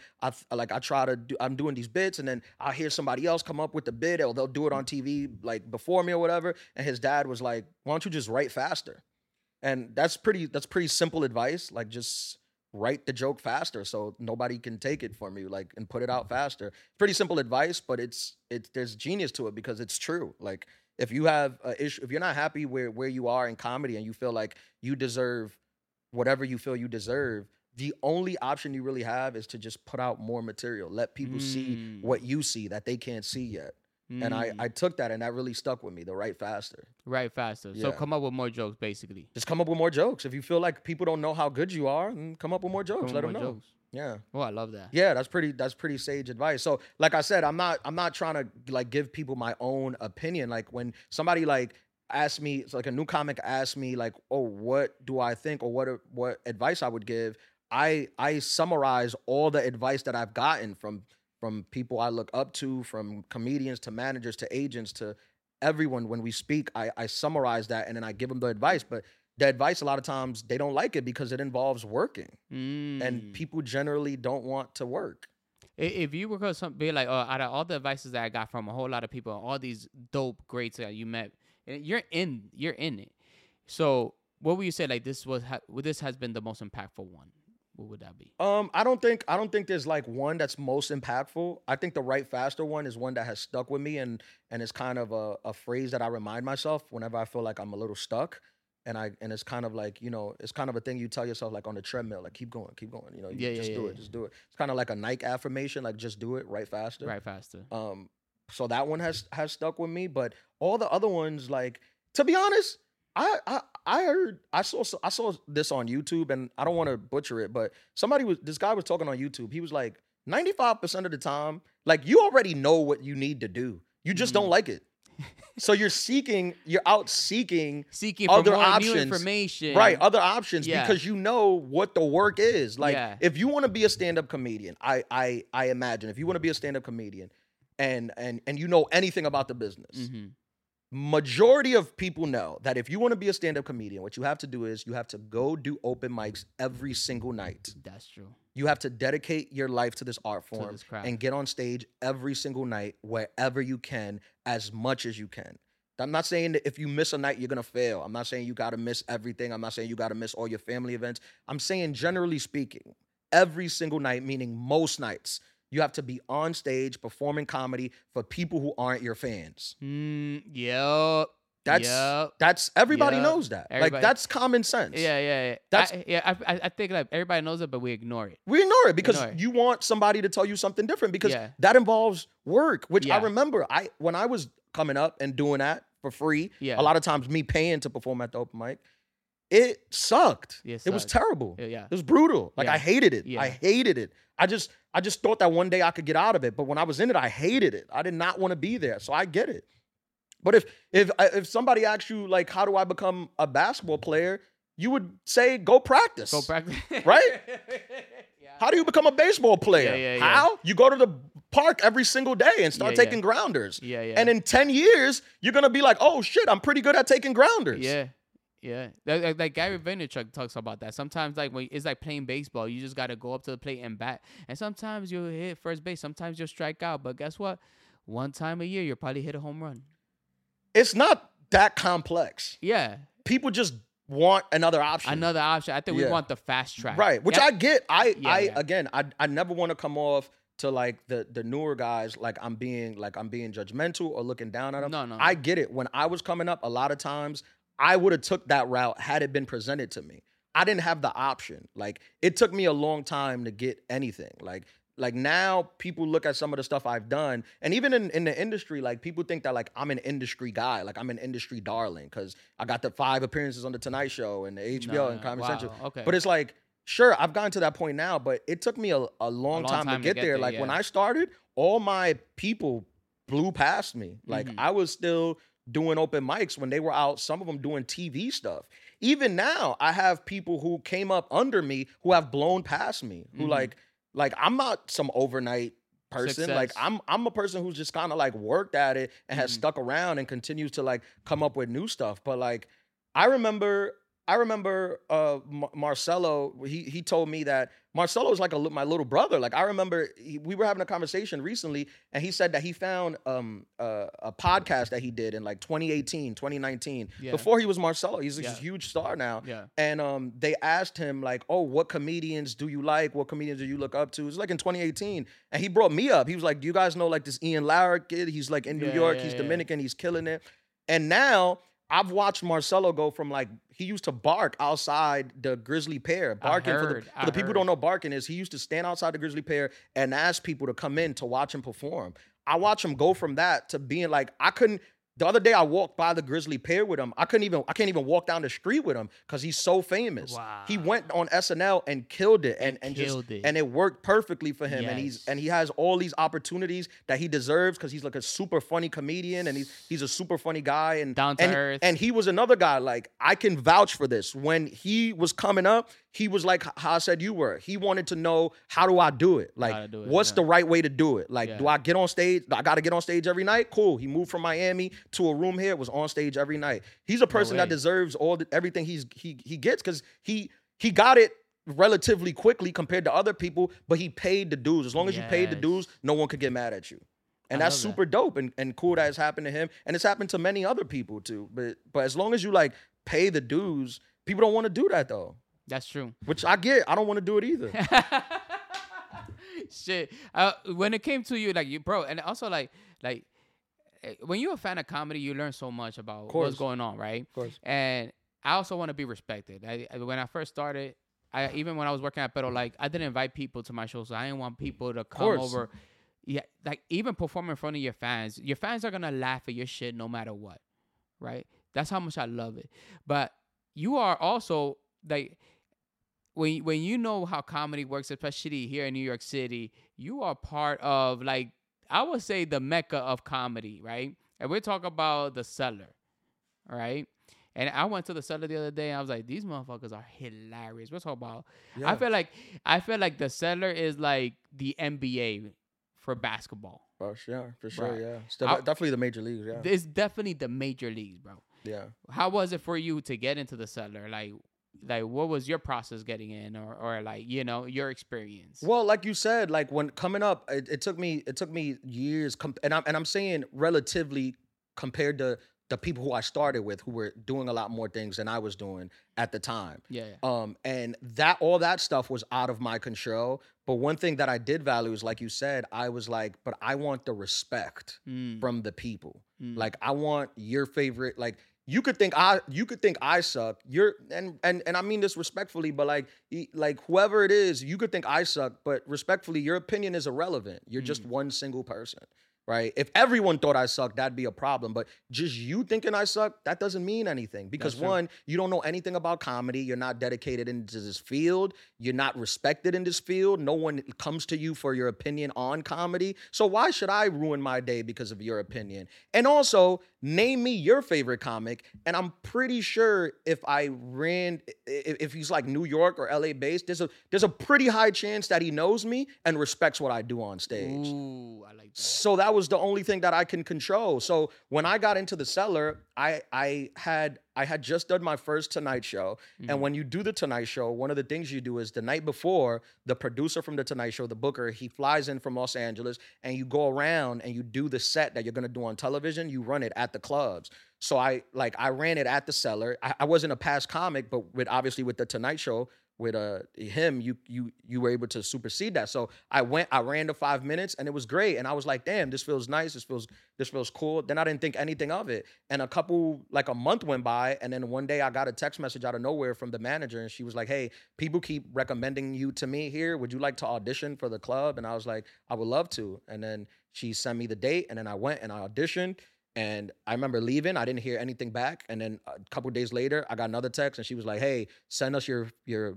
Speaker 2: I'm doing these bits, and then I'll hear somebody else come up with the bit, or they'll do it on TV like before me or whatever. And his dad was like, why don't you just write faster? And that's pretty simple advice. Like just write the joke faster so nobody can take it for me, like, and put it out faster. Pretty simple advice, but there's genius to it because it's true. Like, if you have an issue, if you're not happy where you are in comedy and you feel like you deserve whatever you feel you deserve, the only option you really have is to just put out more material. Let people see what you see that they can't see yet. And I took that, and that really stuck with me, the write faster.
Speaker 1: Write faster. Yeah. So come up with more jokes, basically.
Speaker 2: Just come up with more jokes. If you feel like people don't know how good you are, come up with more jokes. Let them know. Jokes. Yeah.
Speaker 1: Oh, I love that.
Speaker 2: Yeah, that's pretty sage advice. So, like I said, I'm not trying to like give people my own opinion. Like when somebody like asks me, it's like a new comic asks me like, oh, what do I think, or what advice I would give? I summarize all the advice that I've gotten from people I look up to, from comedians to managers to agents to everyone. When we speak, I summarize that, and then I give them the advice. But the advice, a lot of times, they don't like it because it involves working. And people generally don't want to work.
Speaker 1: If you were going to be like, out of all the advices that I got from a whole lot of people, all these dope greats that you met, you're in it. So what would you say, like, this has been the most impactful one? What would that be?
Speaker 2: I don't think there's like one that's most impactful. I think the write faster one is one that has stuck with me, and it's kind of a phrase that I remind myself whenever I feel like I'm a little stuck. And it's kind of like, it's kind of a thing you tell yourself like on the treadmill, like keep going. Just do it. It's kind of like a Nike affirmation, like just do it, write faster.
Speaker 1: Write faster.
Speaker 2: So that one has stuck with me, but all the other ones, like, to be honest, I saw this on YouTube, and I don't want to butcher it, but this guy was talking on YouTube. He was like, 95% of the time, like, you already know what you need to do. You just don't like it. So you're out seeking other options,
Speaker 1: new information,
Speaker 2: right? Other options, because you know what the work is. Like, if you want to be a stand-up comedian, I imagine if you want to be a stand-up comedian, and you know anything about the business, majority of people know that if you want to be a stand-up comedian, what you have to do is you have to go do open mics every single night.
Speaker 1: That's true.
Speaker 2: You have to dedicate your life to this art form and get on stage every single night wherever you can, as much as you can. I'm not saying that if you miss a night, you're going to fail. I'm not saying you got to miss everything. I'm not saying you got to miss all your family events. I'm saying, generally speaking, every single night, meaning most nights, you have to be on stage performing comedy for people who aren't your fans.
Speaker 1: Yep.
Speaker 2: That's everybody knows that. Everybody. Like, that's common sense.
Speaker 1: Yeah. I think like everybody knows it, but we ignore it.
Speaker 2: We ignore it because you want somebody to tell you something different because that involves work, which I remember when I was coming up and doing that for free, a lot of times me paying to perform at the open mic, it sucked. It was terrible. It was brutal. Like I hated it. I hated it. I just thought that one day I could get out of it, but when I was in it, I hated it. I did not want to be there. So I get it. But if somebody asks you, like, how do I become a basketball player, you would say, go practice.
Speaker 1: Go practice.
Speaker 2: Right? How do you become a baseball player? How? You go to the park every single day and start taking grounders. And in 10 years, you're going to be like, oh, shit, I'm pretty good at taking grounders.
Speaker 1: Yeah. Like Gary Vaynerchuk talks about that. Sometimes, like, when it's like playing baseball, you just got to go up to the plate and bat. And sometimes you'll hit first base. Sometimes you'll strike out. But guess what? One time a year, you'll probably hit a home run. It's
Speaker 2: not that complex.
Speaker 1: Yeah.
Speaker 2: People just want another option.
Speaker 1: I think we want the fast track.
Speaker 2: Right. Which I get. Again, I never want to come off to like the newer guys like I'm being judgmental or looking down at them.
Speaker 1: No.
Speaker 2: I get it. When I was coming up, a lot of times I would have took that route had it been presented to me. I didn't have the option. Like, it took me a long time to get anything. Like now people look at some of the stuff I've done, and even in the industry, like people think that like I'm an industry guy, like I'm an industry darling because I got the 5 appearances on the Tonight Show and the HBO and Comedy Central.
Speaker 1: Okay.
Speaker 2: But it's like, sure, I've gotten to that point now, but it took me a long time to get there. Like when I started, all my people blew past me. Like I was still doing open mics when they were out, some of them doing TV stuff. Even now, I have people who came up under me who have blown past me, who like I'm not some overnight person. Success. Like I'm a person who's just kind of like worked at it and has stuck around and continues to like come up with new stuff. But like I remember Marcelo, he told me that Marcelo is like my little brother. Like I remember we were having a conversation recently and he said that he found a podcast that he did in like 2018, 2019. Before he was Marcelo. He's a huge star now. And they asked him like, oh, what comedians do you like? What comedians do you look up to? It was like in 2018. And he brought me up. He was like, do you guys know like this Ian Larrick kid? He's like in New York. He's Dominican. He's killing it. And now I've watched Marcelo go from like, he used to bark outside the Grizzly Pear. Barking, for the people who don't know barking is, he used to stand outside the Grizzly Pear and ask people to come in to watch him perform. I watch him go from that to being like, the other day I walked by the Grizzly Pear with him. I can't even walk down the street with him because he's so famous.
Speaker 1: Wow.
Speaker 2: He went on SNL and killed it and it worked perfectly for him.
Speaker 1: Yes.
Speaker 2: And he has all these opportunities that he deserves because he's like a super funny comedian and he's a super funny guy and
Speaker 1: down to earth.
Speaker 2: And he was another guy, like I can vouch for this. When he was coming up, he was like how I said you were. He wanted to know, how do I do it? Like, what's the right way to do it? Like, do I get on stage? I got to get on stage every night? Cool. He moved from Miami to a room here, was on stage every night. He's a person that deserves everything he gets because he got it relatively quickly compared to other people, but he paid the dues. As long as you paid the dues, no one could get mad at you. And that's super dope and cool that it's happened to him. And it's happened to many other people too. But as long as you like pay the dues, people don't want to do that though.
Speaker 1: That's true.
Speaker 2: Which I get. I don't want to do it either.
Speaker 1: Shit. When it came to you, like you, bro, and also like when you're a fan of comedy, you learn so much about what's going on, right?
Speaker 2: Of course.
Speaker 1: And I also want to be respected. When I first started, even when I was working at Pero, like I didn't invite people to my show, so I didn't want people to come over. Yeah, like even perform in front of your fans. Your fans are gonna laugh at your shit no matter what, right? That's how much I love it. But you are also like, when you know how comedy works, especially here in New York City, you are part of, like, I would say the mecca of comedy, right? And we're talking about the Cellar, right? And I went to the Cellar the other day and I was like, these motherfuckers are hilarious. We're talking about, I feel like the Cellar is like the NBA for basketball.
Speaker 2: For sure, yeah. Definitely the major leagues, yeah.
Speaker 1: It's definitely the major leagues, bro.
Speaker 2: Yeah.
Speaker 1: How was it for you to get into the Cellar? Like what was your process getting in, or like, you know, your experience?
Speaker 2: Well, like you said, like when coming up, it took me years, and I'm saying relatively compared to the people who I started with, who were doing a lot more things than I was doing at the time. And all that stuff was out of my control. But one thing that I did value is, like you said, I was like, but I want the respect from the people. Like, I want your favorite, like, you could think I suck. And I mean this respectfully, but like whoever it is, you could think I suck, but respectfully, your opinion is irrelevant. You're just one single person. Right? If everyone thought I sucked, that'd be a problem. But just you thinking I suck, that doesn't mean anything. Because one, you don't know anything about comedy. You're not dedicated into this field. You're not respected in this field. No one comes to you for your opinion on comedy. So why should I ruin my day because of your opinion? And also, name me your favorite comic. And I'm pretty sure if he's like New York or LA based, there's a pretty high chance that he knows me and respects what I do on stage.
Speaker 1: Ooh, I like that.
Speaker 2: So that was the only thing that I can control. So when I got into the Cellar, I had just done my first Tonight Show. And when you do the Tonight Show, one of the things you do is the night before, the producer from the Tonight Show, the booker, he flies in from Los Angeles, and you go around and you do the set that you're going to do on television. You run it at the clubs. So I ran it at the Cellar. I wasn't a past comic, but obviously with the Tonight Show, with him, you were able to supersede that. So I ran the 5 minutes, and it was great. And I was like, damn, this feels nice. This feels cool. Then I didn't think anything of it. And a month went by, and then one day I got a text message out of nowhere from the manager, and she was like, hey, people keep recommending you to me here. Would you like to audition for the club? And I was like, I would love to. And then she sent me the date, and then I went and I auditioned. And I remember leaving. I didn't hear anything back. And then a couple of days later, I got another text, and she was like, hey, send us your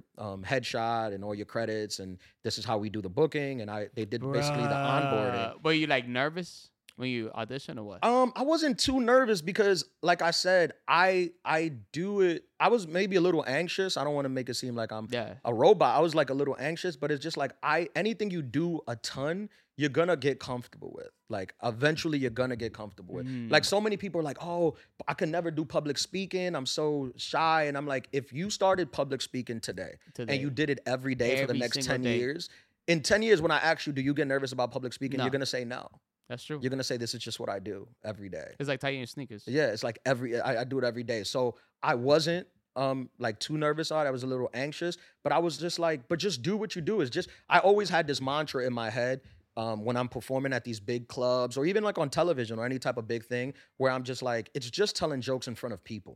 Speaker 2: headshot and all your credits, and this is how we do the booking. And they did basically the onboarding.
Speaker 1: Were you like nervous when you auditioned or what?
Speaker 2: I wasn't too nervous because, like I said, I do it. I was maybe a little anxious. I don't want to make it seem like I'm a robot. I was like a little anxious, but it's just like anything you do a ton, you're gonna get comfortable with. Like, eventually you're gonna get comfortable with. Like, so many people are like, oh, I can never do public speaking. I'm so shy. And I'm like, if you started public speaking today. And you did it every day for the next 10 years, in 10 years, when I ask you, do you get nervous about public speaking? You're gonna say no.
Speaker 1: That's true.
Speaker 2: You're gonna say this is just what I do every day.
Speaker 1: It's like tying your sneakers.
Speaker 2: Yeah, it's like I do it every day. So I wasn't like too nervous on it. I was a little anxious, but I was just like, but just do what you do. I always had this mantra in my head. When I'm performing at these big clubs or even like on television or any type of big thing, where I'm just like, it's just telling jokes in front of people.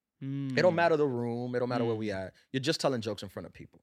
Speaker 2: It don't matter the room. It don't matter where we at. You're just telling jokes in front of people.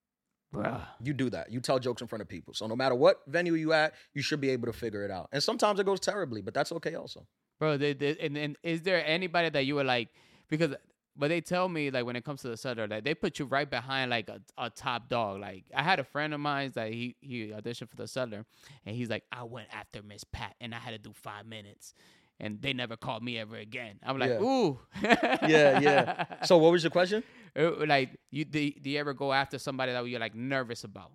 Speaker 2: You do that. You tell jokes in front of people. So no matter what venue you at, you should be able to figure it out. And sometimes it goes terribly, but that's okay also.
Speaker 1: Bro, and is there anybody that you were like, because... But they tell me, like, when it comes to the Cellar, like, they put you right behind, like, a top dog. Like, I had a friend of mine that he auditioned for the Cellar, and he's like, I went after Miss Pat, and I had to do 5 minutes. And they never called me ever again. I'm like, ooh.
Speaker 2: Yeah. So what was your question?
Speaker 1: Like, do you ever go after somebody that you're, like, nervous about?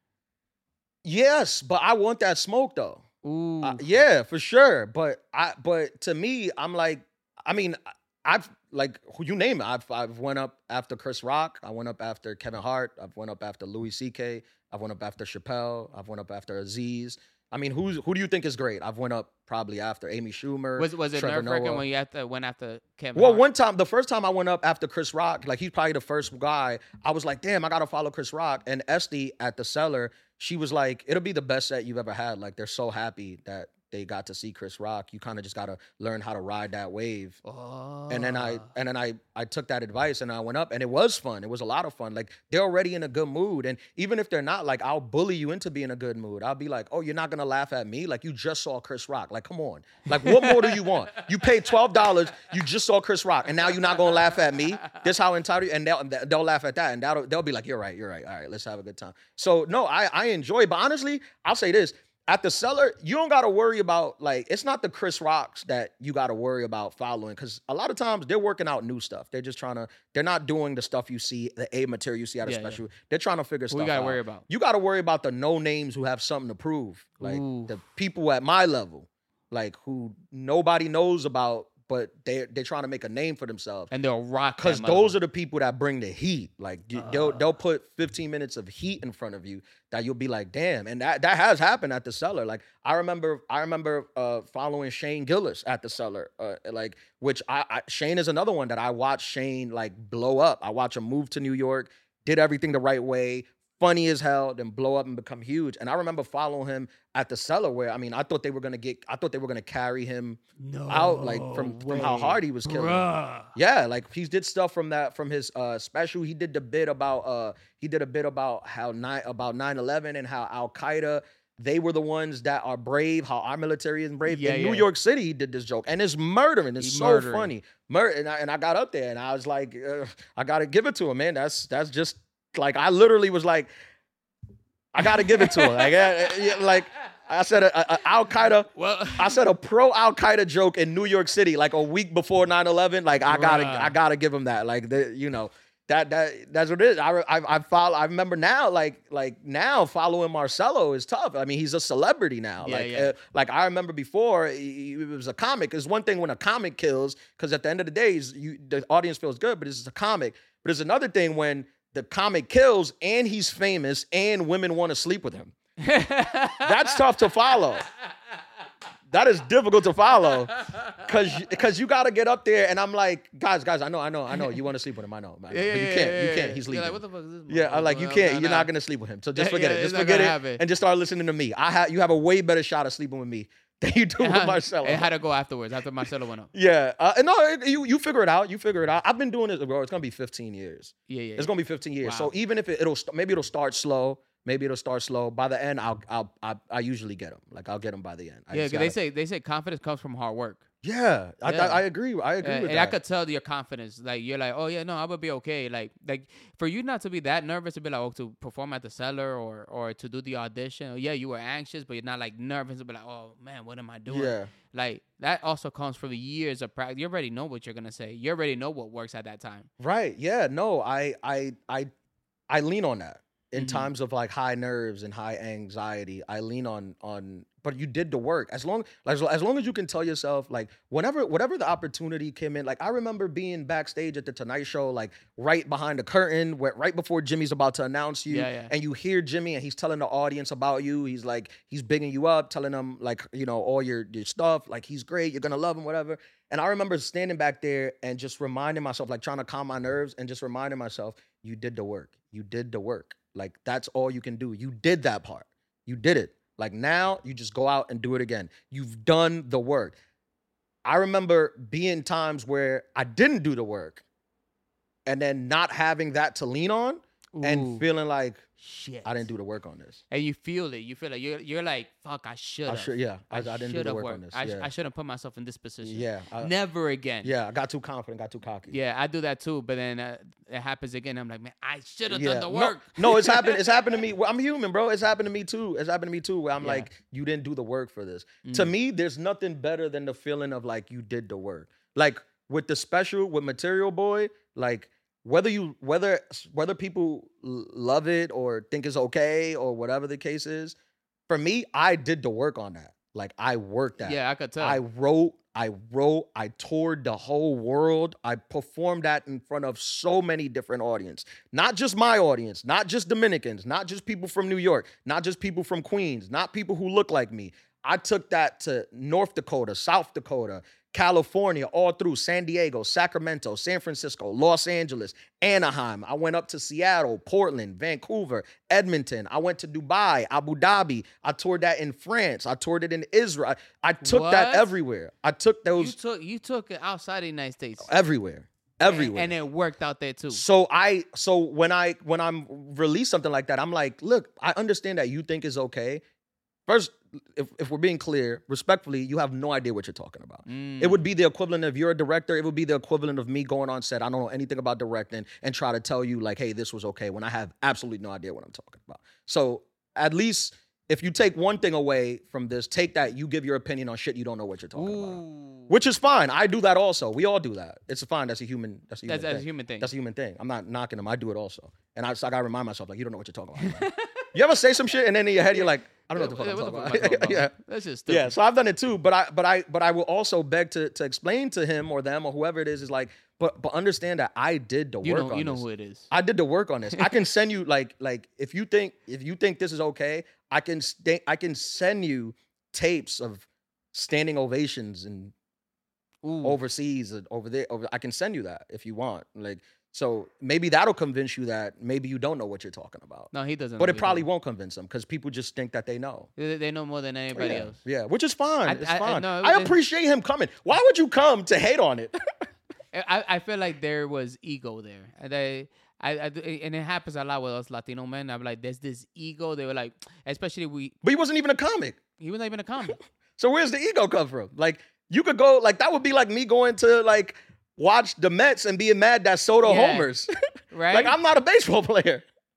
Speaker 2: Yes, but I want that smoke, though.
Speaker 1: Ooh.
Speaker 2: Yeah, for sure. But to me, I'm like, I mean... I've, like, you name it. I've went up after Chris Rock. I went up after Kevin Hart. I've went up after Louis C.K. I've went up after Chappelle. I've went up after Aziz. I mean, who do you think is great? I've went up probably after Amy Schumer.
Speaker 1: Was it nerve-wracking when you went after Kevin
Speaker 2: Hart?
Speaker 1: Well,
Speaker 2: one time, the first time I went up after Chris Rock, like, he's probably the first guy, I was like, damn, I got to follow Chris Rock. And Esty at the Cellar, she was like, it'll be the best set you've ever had. Like, they're so happy that they got to see Chris Rock. You kind of just got to learn how to ride that wave.
Speaker 1: Oh.
Speaker 2: And then I took that advice and I went up, and it was fun. It was a lot of fun. Like, they're already in a good mood. And even if they're not, like, I'll bully you into being in a good mood. I'll be like, oh, you're not going to laugh at me? Like, you just saw Chris Rock. Like, come on. Like, what more do you want? You paid $12. You just saw Chris Rock. And now you're not going to laugh at me? This how entitled, and they'll laugh at that. And they'll be like, you're right. All right, let's have a good time. So, no, I enjoy it. But honestly, I'll say this. At the Cellar, you don't got to worry about, like, it's not the Chris Rocks that you got to worry about following, because a lot of times they're working out new stuff. They're just they're not doing the stuff you see, the A material you see at a special. Yeah. They're trying to figure stuff out.
Speaker 1: What you got to worry about?
Speaker 2: You got to worry about the no names who have something to prove. Like, the people at my level, like, who nobody knows about but they're trying to make a name for themselves.
Speaker 1: And they'll rock
Speaker 2: because those are the people that bring the heat. Like they'll put 15 minutes of heat in front of you that you'll be like, damn. And that has happened at the Cellar. Like I remember following Shane Gillis at the Cellar, which Shane is another one that I watched Shane like blow up. I watched him move to New York, did everything the right way. Funny as hell, then blow up and become huge. And I remember following him at the Cellar, where I thought they were gonna carry him out, like from how hard he was killing. Yeah, like he did stuff from his special. He did a bit about how 9/11 and how Al Qaeda, they were the ones that are brave, how our military is brave. In New York City, he did this joke, and it's murdering. It's so funny. And I got up there and I was like, I gotta give it to him, man. That's just. Like I literally was like, I gotta give it to him. Like I said, Al Qaeda. Well, I said a pro Al Qaeda joke in New York City, like a week before 9/11. Like I gotta give him that. Like that's what it is. I remember now, like now following Marcelo is tough. I mean, he's a celebrity now. Like I remember before, it was a comic. It's one thing when a comic kills, because at the end of the day, the audience feels good, but it's a comic. But it's another thing when the comic kills and he's famous and women want to sleep with him. That's tough to follow. That is difficult to follow because you got to get up there and I'm like, guys, I know. You want to sleep with him. I know. But you can't. He's leaving. Like, what the fuck is this? Yeah, I'm like, you can't. You're not going to sleep with him. So just forget it. Just forget it and just start listening to me. You have a way better shot of sleeping with me than you do with Marcelo.
Speaker 1: It had to go afterwards, after Marcelo went up.
Speaker 2: Yeah. You figure it out. I've been doing this, bro. It's going to be 15 years. Yeah. It's going to be 15 years. Wow. So even if maybe it'll start slow. By the end, I usually get them. Like I'll get them by the end.
Speaker 1: Because they say confidence comes from hard work.
Speaker 2: Yeah. I agree. I agree with that.
Speaker 1: And I could tell your confidence. Like you're like, oh yeah, no, I would be okay. Like for you not to be that nervous to be like, to perform at the Cellar or to do the audition. Yeah, you were anxious, but you're not like nervous to be like, oh man, what am I doing? Yeah. Like that also comes from years of practice. You already know what you're gonna say. You already know what works at that time.
Speaker 2: Right. Yeah. No. I lean on that. In times of like high nerves and high anxiety, I lean on. But you did the work. As long as you can tell yourself, like whatever the opportunity came in. Like I remember being backstage at the Tonight Show, like right behind the curtain, right before Jimmy's about to announce you, and you hear Jimmy and he's telling the audience about you. He's like he's bigging you up, telling them like all your stuff. Like he's great, you're gonna love him, whatever. And I remember standing back there and just reminding myself, like trying to calm my nerves and just reminding myself, you did the work. You did the work. Like, that's all you can do. You did that part. You did it. Like, now you just go out and do it again. You've done the work. I remember being times where I didn't do the work and then not having that to lean on and feeling like, shit, I didn't do the work on this.
Speaker 1: And you feel it. You feel like you're like, fuck, I should have.
Speaker 2: I didn't do the work on this.
Speaker 1: I shouldn't put myself in this position.
Speaker 2: Yeah.
Speaker 1: Never again.
Speaker 2: Yeah, I got too confident, got too cocky.
Speaker 1: Yeah, I do that too. But then it happens again. I'm like, man, I should have done the work.
Speaker 2: No, it's happened. It's happened to me. Well, I'm human, bro. It's happened to me too. Where I'm like, you didn't do the work for this. To me, there's nothing better than the feeling of like you did the work. Like with the special, with Material Boy, like whether people love it or think it's okay or whatever the case is, for me, I did the work on that. Like I worked at it.
Speaker 1: Yeah, I could tell.
Speaker 2: I wrote, I toured the whole world. I performed that in front of so many different audiences. Not just my audience, not just Dominicans, not just people from New York, not just people from Queens, not people who look like me. I took that to North Dakota, South Dakota, California, all through San Diego, Sacramento, San Francisco, Los Angeles, Anaheim. I went up to Seattle, Portland, Vancouver, Edmonton. I went to Dubai, Abu Dhabi. I toured that in France. I toured it in Israel. I took that everywhere. I took those.
Speaker 1: You took it outside the United States.
Speaker 2: Everywhere.
Speaker 1: And it worked out there too.
Speaker 2: So when I'm released something like that, I'm like, look, I understand that you think it's okay. First, if we're being clear, respectfully, you have no idea what you're talking about. It would be the equivalent of you're a director. It would be the equivalent of me going on set. I don't know anything about directing and try to tell you like, hey, this was okay when I have absolutely no idea what I'm talking about. So at least if you take one thing away from this, take that you give your opinion on shit you don't know what you're talking about. Which is fine. I do that also. We all do that. It's fine. That's a human thing.
Speaker 1: That's a human thing.
Speaker 2: That's a human thing. I'm not knocking them. I do it also. And I got to remind myself, like, you don't know what you're talking about. You ever say some shit and then in your head you're like, I don't know what the fuck I'm talking about. Yeah,
Speaker 1: that's just stupid.
Speaker 2: Yeah. So I've done it too, but I will also beg to explain to him or them or whoever it is like, but understand that I did the work on this.
Speaker 1: You know who it is.
Speaker 2: I did the work on this. I can send you like if you think this is okay, I can send you tapes of standing ovations and overseas and over there. I can send you that if you want. Like, so maybe that'll convince you that maybe you don't know what you're talking about.
Speaker 1: No, he doesn't.
Speaker 2: But it probably won't convince them because people just think that they know.
Speaker 1: They know more than anybody else.
Speaker 2: Yeah, which is fine. It's fine. I appreciate him coming. Why would you come to hate on it?
Speaker 1: I feel like there was ego there. And and it happens a lot with us Latino men. I'm like, there's this ego. They were like, especially
Speaker 2: But he wasn't even a comic.
Speaker 1: He wasn't even a comic.
Speaker 2: So where's the ego come from? Like, you could go, like, that would be like me going to, like, watch the Mets and being mad that Soto homers.
Speaker 1: Right?
Speaker 2: Like, I'm not a baseball player.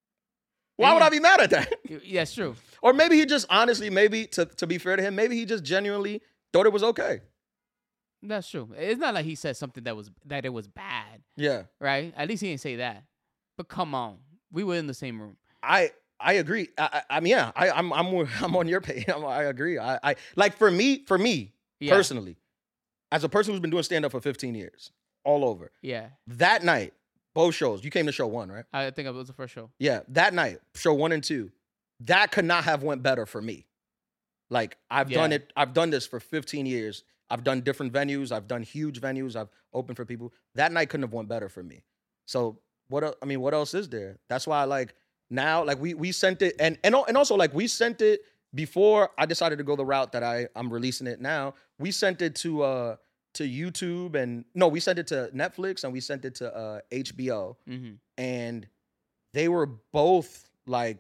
Speaker 2: Why would I be mad at that?
Speaker 1: Yeah, it's true.
Speaker 2: Or maybe he just honestly, maybe to be fair to him, maybe he just genuinely thought it was okay.
Speaker 1: That's true. It's not like he said something that it was bad.
Speaker 2: Yeah.
Speaker 1: Right? At least he didn't say that. But come on. We were in the same room.
Speaker 2: I agree. I mean, yeah, I'm on your page. I agree. I like for me personally, as a person who's been doing stand-up for 15 years, all over.
Speaker 1: Yeah.
Speaker 2: That night, both shows. You came to show 1, right?
Speaker 1: I think it was the first show.
Speaker 2: Yeah, that night, show 1 and 2, that could not have went better for me. Like, I've done this for 15 years. I've done different venues. I've done huge venues. I've opened for people. That night couldn't have went better for me. So what else is there? That's why, like, now, like, we sent it, and also, like, we sent it before I decided to go the route that I'm releasing it now. We sent it to YouTube, and no, we sent it to Netflix, and we sent it to HBO, and they were both like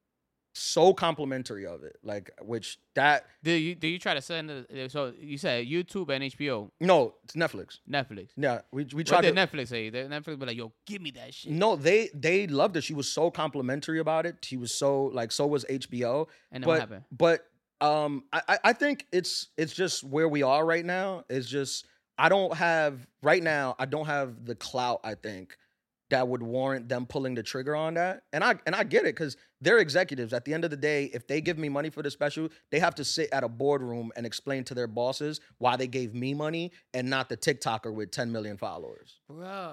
Speaker 2: so complimentary of it, like, which that.
Speaker 1: Do you try to send it? So you said YouTube and HBO.
Speaker 2: No, it's Netflix. Yeah, we tried.
Speaker 1: What did Netflix say? Netflix be like, yo, give me that shit.
Speaker 2: No, they loved it. She was so complimentary about it. She was so was HBO.
Speaker 1: And then what happened?
Speaker 2: But I think it's just where we are right now. It's just I don't have the clout, I think, that would warrant them pulling the trigger on that. And I get it, because they're executives. At the end of the day, if they give me money for the special, they have to sit at a boardroom and explain to their bosses why they gave me money and not the TikToker with 10 million followers.
Speaker 1: Bro,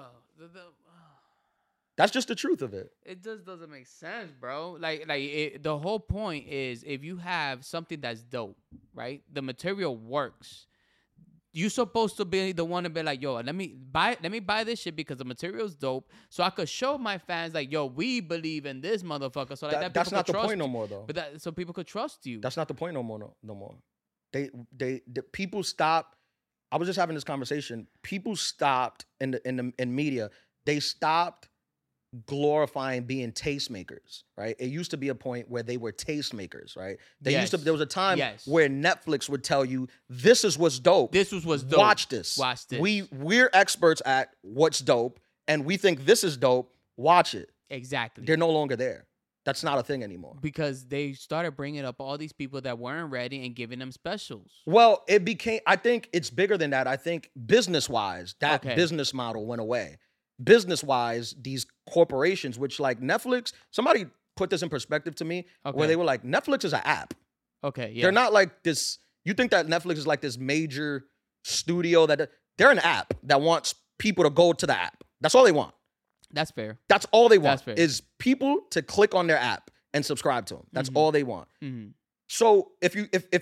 Speaker 2: that's just the truth of it.
Speaker 1: It just doesn't make sense, bro. The whole point is, if you have something that's dope, right? The material works. You're supposed to be the one to be like, yo, let me buy this shit because the material's dope, so I could show my fans like, yo, we believe in this motherfucker. So like
Speaker 2: that's not the point no more, though.
Speaker 1: But so people could trust you.
Speaker 2: That's not the point no more. No more. The people stop. I was just having this conversation. People stopped in media. They stopped glorifying being tastemakers, right? It used to be a point where they were tastemakers, right? There was a time where Netflix would tell you, this is what's dope.
Speaker 1: This is what's dope.
Speaker 2: Watch this. We're experts at what's dope, and we think this is dope. Watch it.
Speaker 1: Exactly.
Speaker 2: They're no longer there. That's not a thing anymore.
Speaker 1: Because they started bringing up all these people that weren't ready and giving them specials.
Speaker 2: Well, I think it's bigger than that. I think business-wise, that business model went away. Business-wise, these corporations, which like Netflix, somebody put this in perspective to me, where they were like, Netflix is an app.
Speaker 1: Okay, yeah.
Speaker 2: They're not like this. You think that Netflix is like this major studio they're an app that wants people to go to the app. That's all they want.
Speaker 1: That's fair.
Speaker 2: That's all they want is people to click on their app and subscribe to them. That's all they want. Mm-hmm. So if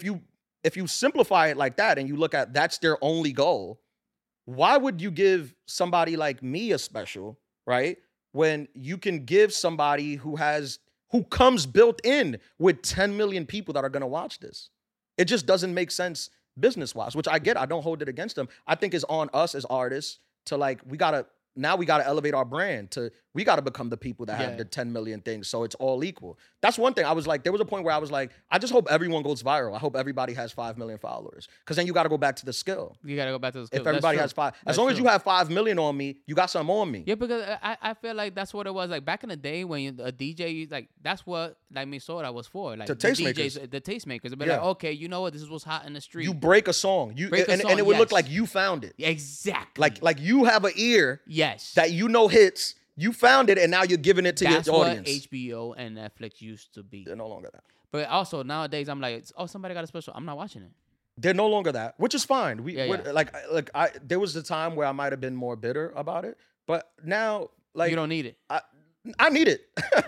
Speaker 2: you simplify it like that and you look at that's their only goal, why would you give somebody like me a special, right? When you can give somebody who comes built in with 10 million people that are going to watch this. It just doesn't make sense business-wise, which I get. I don't hold it against them. I think it's on us as artists to we got to elevate our brand we got to become the people that have the 10 million things. So it's all equal. That's one thing. I was like, there was a point where I was like, I just hope everyone goes viral. I hope everybody has 5 million followers. Because then you got to go back to the skill.
Speaker 1: You got to go back to the skill.
Speaker 2: If everybody has 5, as long as you have 5 million on me, you got something on me.
Speaker 1: Yeah, because I feel like that's what it was. Like back in the day when a DJ, like that's what like Minnesota was for. Like
Speaker 2: the tastemakers.
Speaker 1: The tastemakers. They'd be like, okay, you know what? This is what's hot in the street.
Speaker 2: You break a song. And it would look like you found it.
Speaker 1: Exactly.
Speaker 2: Like you have an ear
Speaker 1: yes
Speaker 2: that you know hits. You found it, and now you're giving it to your audience.
Speaker 1: That's what HBO and Netflix used to be.
Speaker 2: They're no longer that.
Speaker 1: But also nowadays, I'm like, oh, somebody got a special. I'm not watching it.
Speaker 2: They're no longer that, which is fine. There was a time where I might have been more bitter about it, but now, like,
Speaker 1: you don't need it.
Speaker 2: I need it.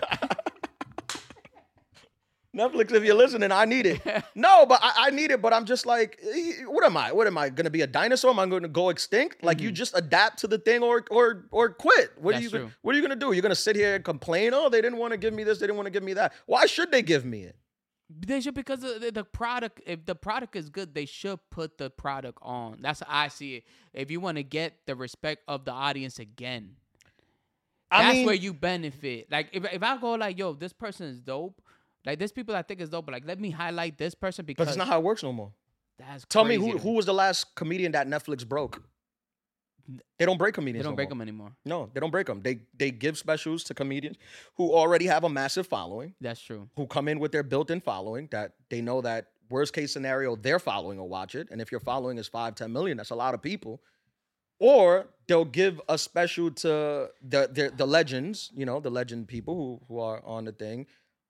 Speaker 2: Netflix, if you're listening, I need it. No, but I need it. But I'm just like, what am I? What am I going to be, a dinosaur? Am I going to go extinct? Like, you just adapt to the thing or quit. What are you going to do? You're going to sit here and complain? Oh, they didn't want to give me this. They didn't want to give me that. Why should they give me it?
Speaker 1: They should, because the product. If the product is good, they should put the product on. That's how I see it. If you want to get the respect of the audience again, that's where you benefit. Like if I go like, yo, this person is dope. Like there's people I think is dope, but like let me highlight this person because.
Speaker 2: But it's not how it works no more.
Speaker 1: That's
Speaker 2: Tell me who was the last comedian that Netflix broke? They don't break comedians.
Speaker 1: They don't break them anymore.
Speaker 2: No, they don't break them. They give specials to comedians who already have a massive following.
Speaker 1: That's true.
Speaker 2: Who come in with their built-in following that they know that worst case scenario, their following will watch it. And if your following is 5-10 million, that's a lot of people. Or they'll give a special to the legends, you know, the legend people who are on the thing.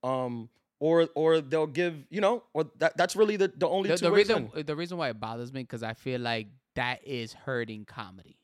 Speaker 2: Or they'll give, you know, or that's really the only two ways.
Speaker 1: The reason why it bothers me, because I feel like that is hurting comedy.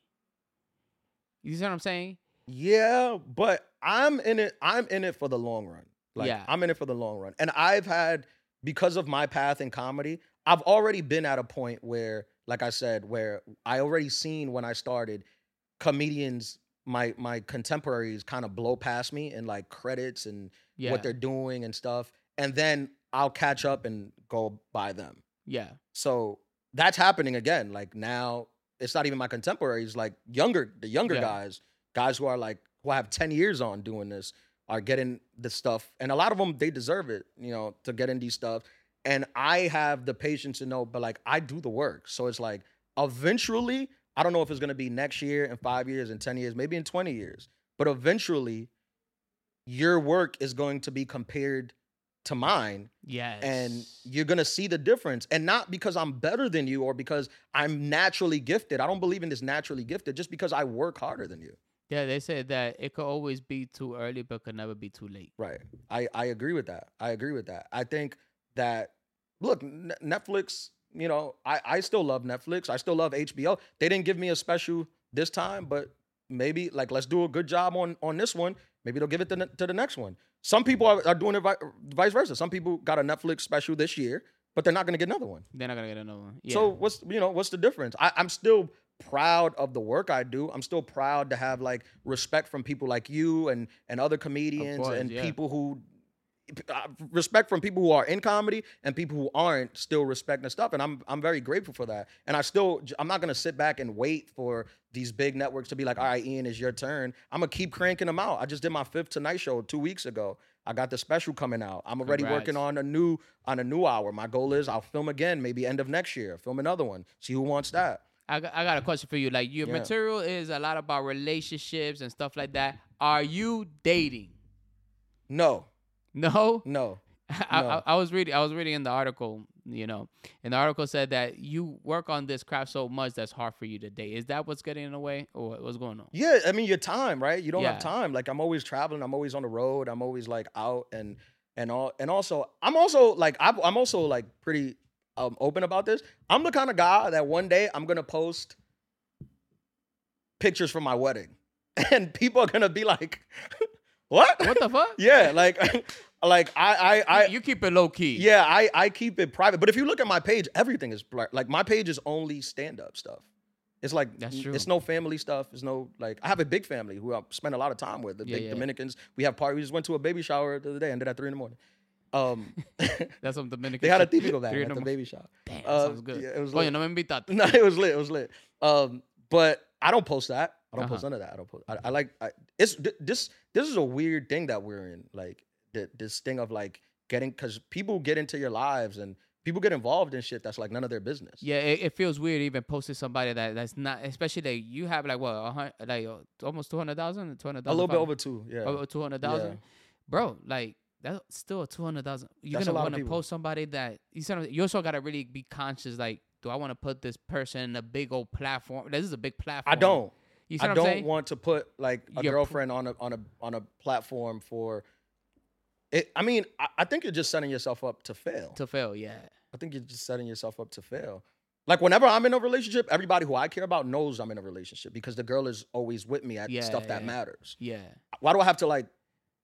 Speaker 1: You see what I'm saying?
Speaker 2: Yeah, but I'm in it for the long run. Like, I'm in it for the long run. And I've had, because of my path in comedy, I've already been at a point where, like I said, where I already seen when I started, comedians, my contemporaries kind of blow past me in like credits and what they're doing and stuff. And then I'll catch up and go by them. Yeah. So that's happening again. Like now, it's not even my contemporaries, like the younger guys who are like, who have 10 years on doing this, are getting the stuff. And a lot of them, they deserve it, you know, to get in these stuff. And I have the patience to know, but like, I do the work. So it's like, eventually, I don't know if it's going to be next year, in 5 years, in 10 years, maybe in 20 years, but eventually your work is going to be compared to mine. Yes. And you're going to see the difference. And not because I'm better than you or because I'm naturally gifted. I don't believe in this naturally gifted, just because I work harder than you.
Speaker 1: Yeah, they said that it could always be too early, but could never be too late.
Speaker 2: Right. I agree with that. I think that, look, Netflix, you know, I still love Netflix. I still love HBO. They didn't give me a special this time, but maybe, like, let's do a good job on this one. Maybe they'll give it to the next one. Some people are doing it vice versa. Some people got a Netflix special this year, but they're not going to get another one.
Speaker 1: They're not going to get another one. Yeah.
Speaker 2: So what's the difference? I'm still proud of the work I do. I'm still proud to have like respect from people like you and other comedians people who respect from people who are in comedy and people who aren't still respecting the stuff. And I'm very grateful for that. And I'm not going to sit back and wait for these big networks to be like, all right, Ian, it's your turn. I'm going to keep cranking them out. I just did my 5th Tonight Show 2 weeks ago. I got the special coming out. I'm already working on a new hour. My goal is I'll film again, maybe end of next year, film another one, see who wants that.
Speaker 1: I got a question for you. Like, your material is a lot about relationships and stuff like that. Are you dating?
Speaker 2: No.
Speaker 1: No?
Speaker 2: No.
Speaker 1: I was reading in the article, you know, and the article said that you work on this craft so much that's hard for you to date. Is that what's getting in the way, or what's going on?
Speaker 2: Yeah, I mean, your time, right? You don't have time. Like, I'm always traveling. I'm always on the road. I'm always like out and also I'm also like pretty open about this. I'm the kind of guy that one day I'm gonna post pictures from my wedding, and people are gonna be like, "What?
Speaker 1: What the fuck?"
Speaker 2: Yeah, like I
Speaker 1: you keep it low key.
Speaker 2: Yeah, I keep it private. But if you look at my page, everything is like, my page is only stand-up stuff. It's like, that's true. It's no family stuff. It's no, like, I have a big family who I spend a lot of time with. The big Dominicans. We have parties. We just went to a baby shower the other day, ended at 3 a.m.
Speaker 1: That's some Dominican.
Speaker 2: They had a TV go back at the baby shower.
Speaker 1: Damn, that sounds good.
Speaker 2: Yeah, it was
Speaker 1: lit.
Speaker 2: No, it was lit. It was lit. But I don't post that. I don't post none of that. I like. This is a weird thing that we're in. Like, this thing of like because people get into your lives and people get involved in shit that's like none of their business.
Speaker 1: Yeah, it feels weird even posting somebody that's not, especially that you have like what, like almost 200,000, 200,000.
Speaker 2: A little bit over 2, yeah.
Speaker 1: Over 200,000, bro. Like, that's still 200,000. You're gonna want to post somebody that you also gotta really be conscious. Like, do I want to put this person in a big old platform? This is a big platform.
Speaker 2: I don't.
Speaker 1: You see
Speaker 2: I
Speaker 1: what
Speaker 2: don't
Speaker 1: I'm saying?
Speaker 2: want to put like a girlfriend on a platform for it. I mean, I think you're just setting yourself up to fail.
Speaker 1: Yeah.
Speaker 2: I think you're just setting yourself up to fail. Like whenever I'm in a relationship, everybody who I care about knows I'm in a relationship because the girl is always with me at stuff that matters.
Speaker 1: Yeah.
Speaker 2: Why do I have to like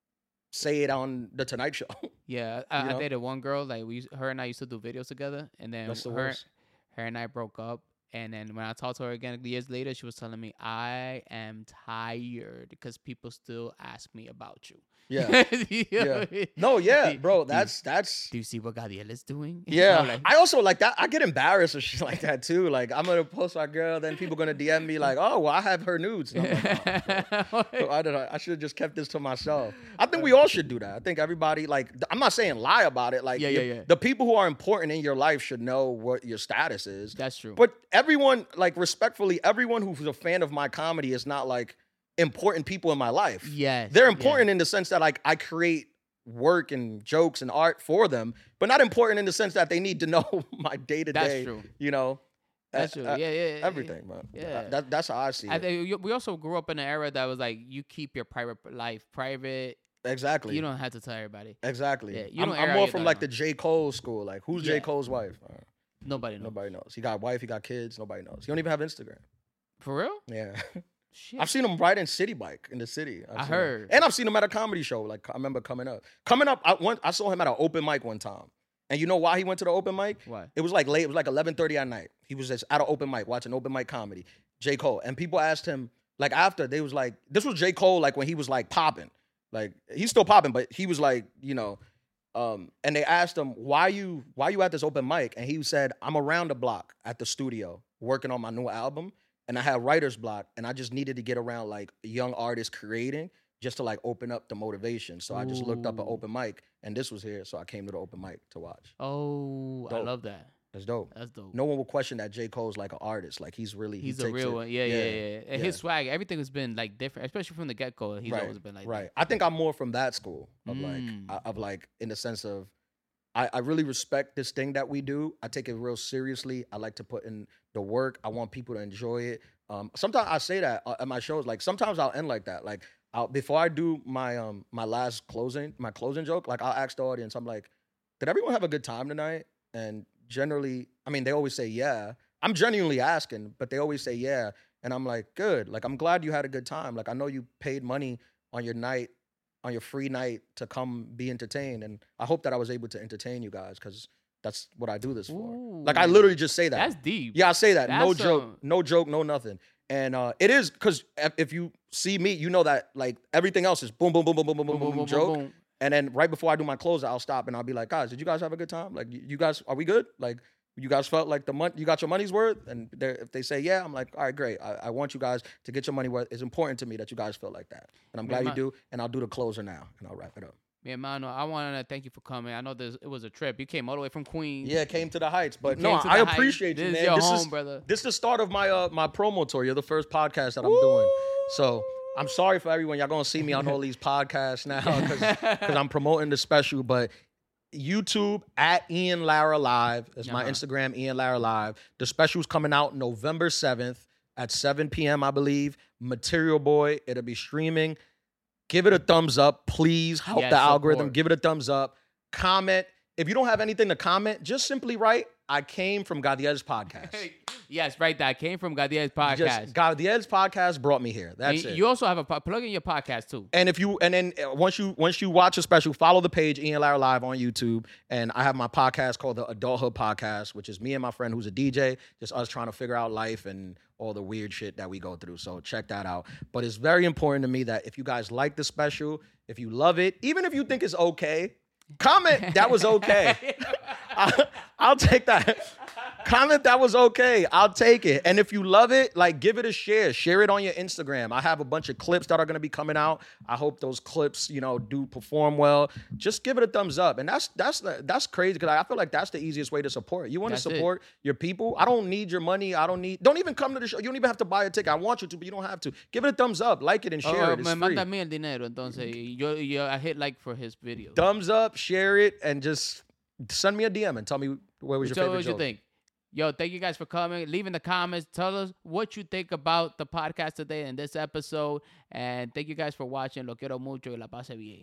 Speaker 2: say it on the Tonight Show?
Speaker 1: Yeah, I dated one girl. Like her and I used to do videos together, and then her and I broke up. And then when I talked to her again years later, she was telling me, "I am tired because people still ask me about you."
Speaker 2: Yeah. Yeah. No, yeah, bro. That's.
Speaker 1: Do you see what Gadiel is doing?
Speaker 2: Yeah. Like, I also like that. I get embarrassed or shit like that too. Like I'm gonna post my girl, then people gonna DM me like, "Oh, well, I have her nudes." And I'm like, oh, I should have just kept this to myself. I think we all should do that. I think everybody like. I'm not saying lie about it. Like, the people who are important in your life should know what your status is.
Speaker 1: That's true.
Speaker 2: But everyone, like, respectfully, everyone who's a fan of my comedy is not like important people in my life.
Speaker 1: Yes.
Speaker 2: They're important in the sense that like I create work and jokes and art for them, but not important in the sense that they need to know my day to day.
Speaker 1: That's true.
Speaker 2: You know.
Speaker 1: That's true.
Speaker 2: Everything, man. Yeah. That's how I see it.
Speaker 1: We also grew up in an era that was like you keep your private life private.
Speaker 2: Exactly.
Speaker 1: You don't have to tell everybody.
Speaker 2: Exactly. Yeah, I'm more from like the J. Cole school. Like, who's J. Cole's wife?
Speaker 1: Nobody knows.
Speaker 2: Nobody knows. He got a wife. He got kids. Nobody knows. He don't even have Instagram.
Speaker 1: For real?
Speaker 2: Yeah.
Speaker 1: Shit.
Speaker 2: I've seen him ride in City Bike in the city.
Speaker 1: I heard.
Speaker 2: And I've seen him at a comedy show. Like, I remember coming up. I saw him at an open mic one time. And you know why he went to the open mic?
Speaker 1: Why?
Speaker 2: It was like late. It was like 11:30 at night. He was just at an open mic, watching open mic comedy. J. Cole. And people asked him, like, after, they was like, this was J. Cole, like, when he was, like, popping. Like, he's still popping, but he was, like, you know, and they asked him, why you at this open mic? And he said, I'm around the block at the studio working on my new album. And I had writer's block, and I just needed to get around, like, young artists creating just to, like, open up the motivation. So I just looked up an open mic, and this was here, so I came to the open mic to watch.
Speaker 1: Oh, dope. I love that.
Speaker 2: That's dope.
Speaker 1: That's dope.
Speaker 2: No one will question that J. Cole's, like, an artist. Like, he's a real
Speaker 1: one. Yeah. And his swag, everything has been, like, different, especially from the get-go. He's always been like that.
Speaker 2: Right. I think I'm more from that school of, like, in the sense of, I really respect this thing that we do. I take it real seriously. I like to put in the work. I want people to enjoy it. Sometimes I say that at my shows. Like sometimes I'll end like that. Like before I do my my closing joke, like I'll ask the audience. I'm like, did everyone have a good time tonight? And generally, I mean, they always say yeah. I'm genuinely asking, but they always say yeah. And I'm like, good. Like I'm glad you had a good time. Like I know you paid money on your night. On your free night to come be entertained. And I hope that I was able to entertain you guys because that's what I do this for.
Speaker 1: Ooh,
Speaker 2: like I literally just say that.
Speaker 1: That's deep.
Speaker 2: Yeah, I say that. No joke, no nothing. And it is because if you see me, you know that like everything else is boom, boom, boom, boom, boom, boom, boom, boom, joke. Boom. And then right before I do my close, I'll stop and I'll be like, guys, did you guys have a good time? Like you guys, are we good? Like you guys felt like you got your money's worth? And if they say yeah, I'm like, all right, great. I want you guys to get your money worth. It's important to me that you guys feel like that. And I'm glad you do. And I'll do the closer now and I'll wrap it up.
Speaker 1: Mi hermano, I want to thank you for coming. I know it was a trip. You came all the way from Queens.
Speaker 2: Yeah, came to the Heights. But no, I appreciate you, man.
Speaker 1: This is your home, brother.
Speaker 2: This is the start of my my promo tour. You're the first podcast that I'm doing. So I'm sorry for everyone. Y'all going to see me on all these podcasts now because I'm promoting the special. But YouTube at Ian Lara Live. That's my Instagram, Ian Lara Live. The special's coming out November 7th at 7 p.m., I believe. Material Boy. It'll be streaming. Give it a thumbs up. Please help the algorithm. Give it a thumbs up. Comment. If you don't have anything to comment, just simply write, I came from Gadiel's podcast.
Speaker 1: Yes, right there. I came from Gadiel's podcast.
Speaker 2: Gadiel's podcast brought me here. That's it.
Speaker 1: You also have a plug in your podcast too.
Speaker 2: And then once you watch a special, follow the page Ian Lara Live on YouTube. And I have my podcast called the Adulthood Podcast, which is me and my friend who's a DJ, just us trying to figure out life and all the weird shit that we go through. So check that out. But it's very important to me that if you guys like the special, if you love it, even if you think it's okay, comment that was okay. I'll take that. Comment that was okay. I'll take it. And if you love it, like give it a share. Share it on your Instagram. I have a bunch of clips that are going to be coming out. I hope those clips, do perform well. Just give it a thumbs up. And that's crazy because I feel like that's the easiest way to support. You want to support your people. I don't need your money. Don't even come to the show. You don't even have to buy a ticket. I want you to, but you don't have to. Give it a thumbs up. Like it and share it. It's free.
Speaker 1: Mándame el dinero. Entonces, I hit like for his video.
Speaker 2: Thumbs up, share it, and just send me a DM and tell me where was your favorite joke.
Speaker 1: What you think? Yo, thank you guys for coming. Leave in the comments. Tell us what you think about the podcast today and this episode. And thank you guys for watching. Lo quiero mucho y la pase bien.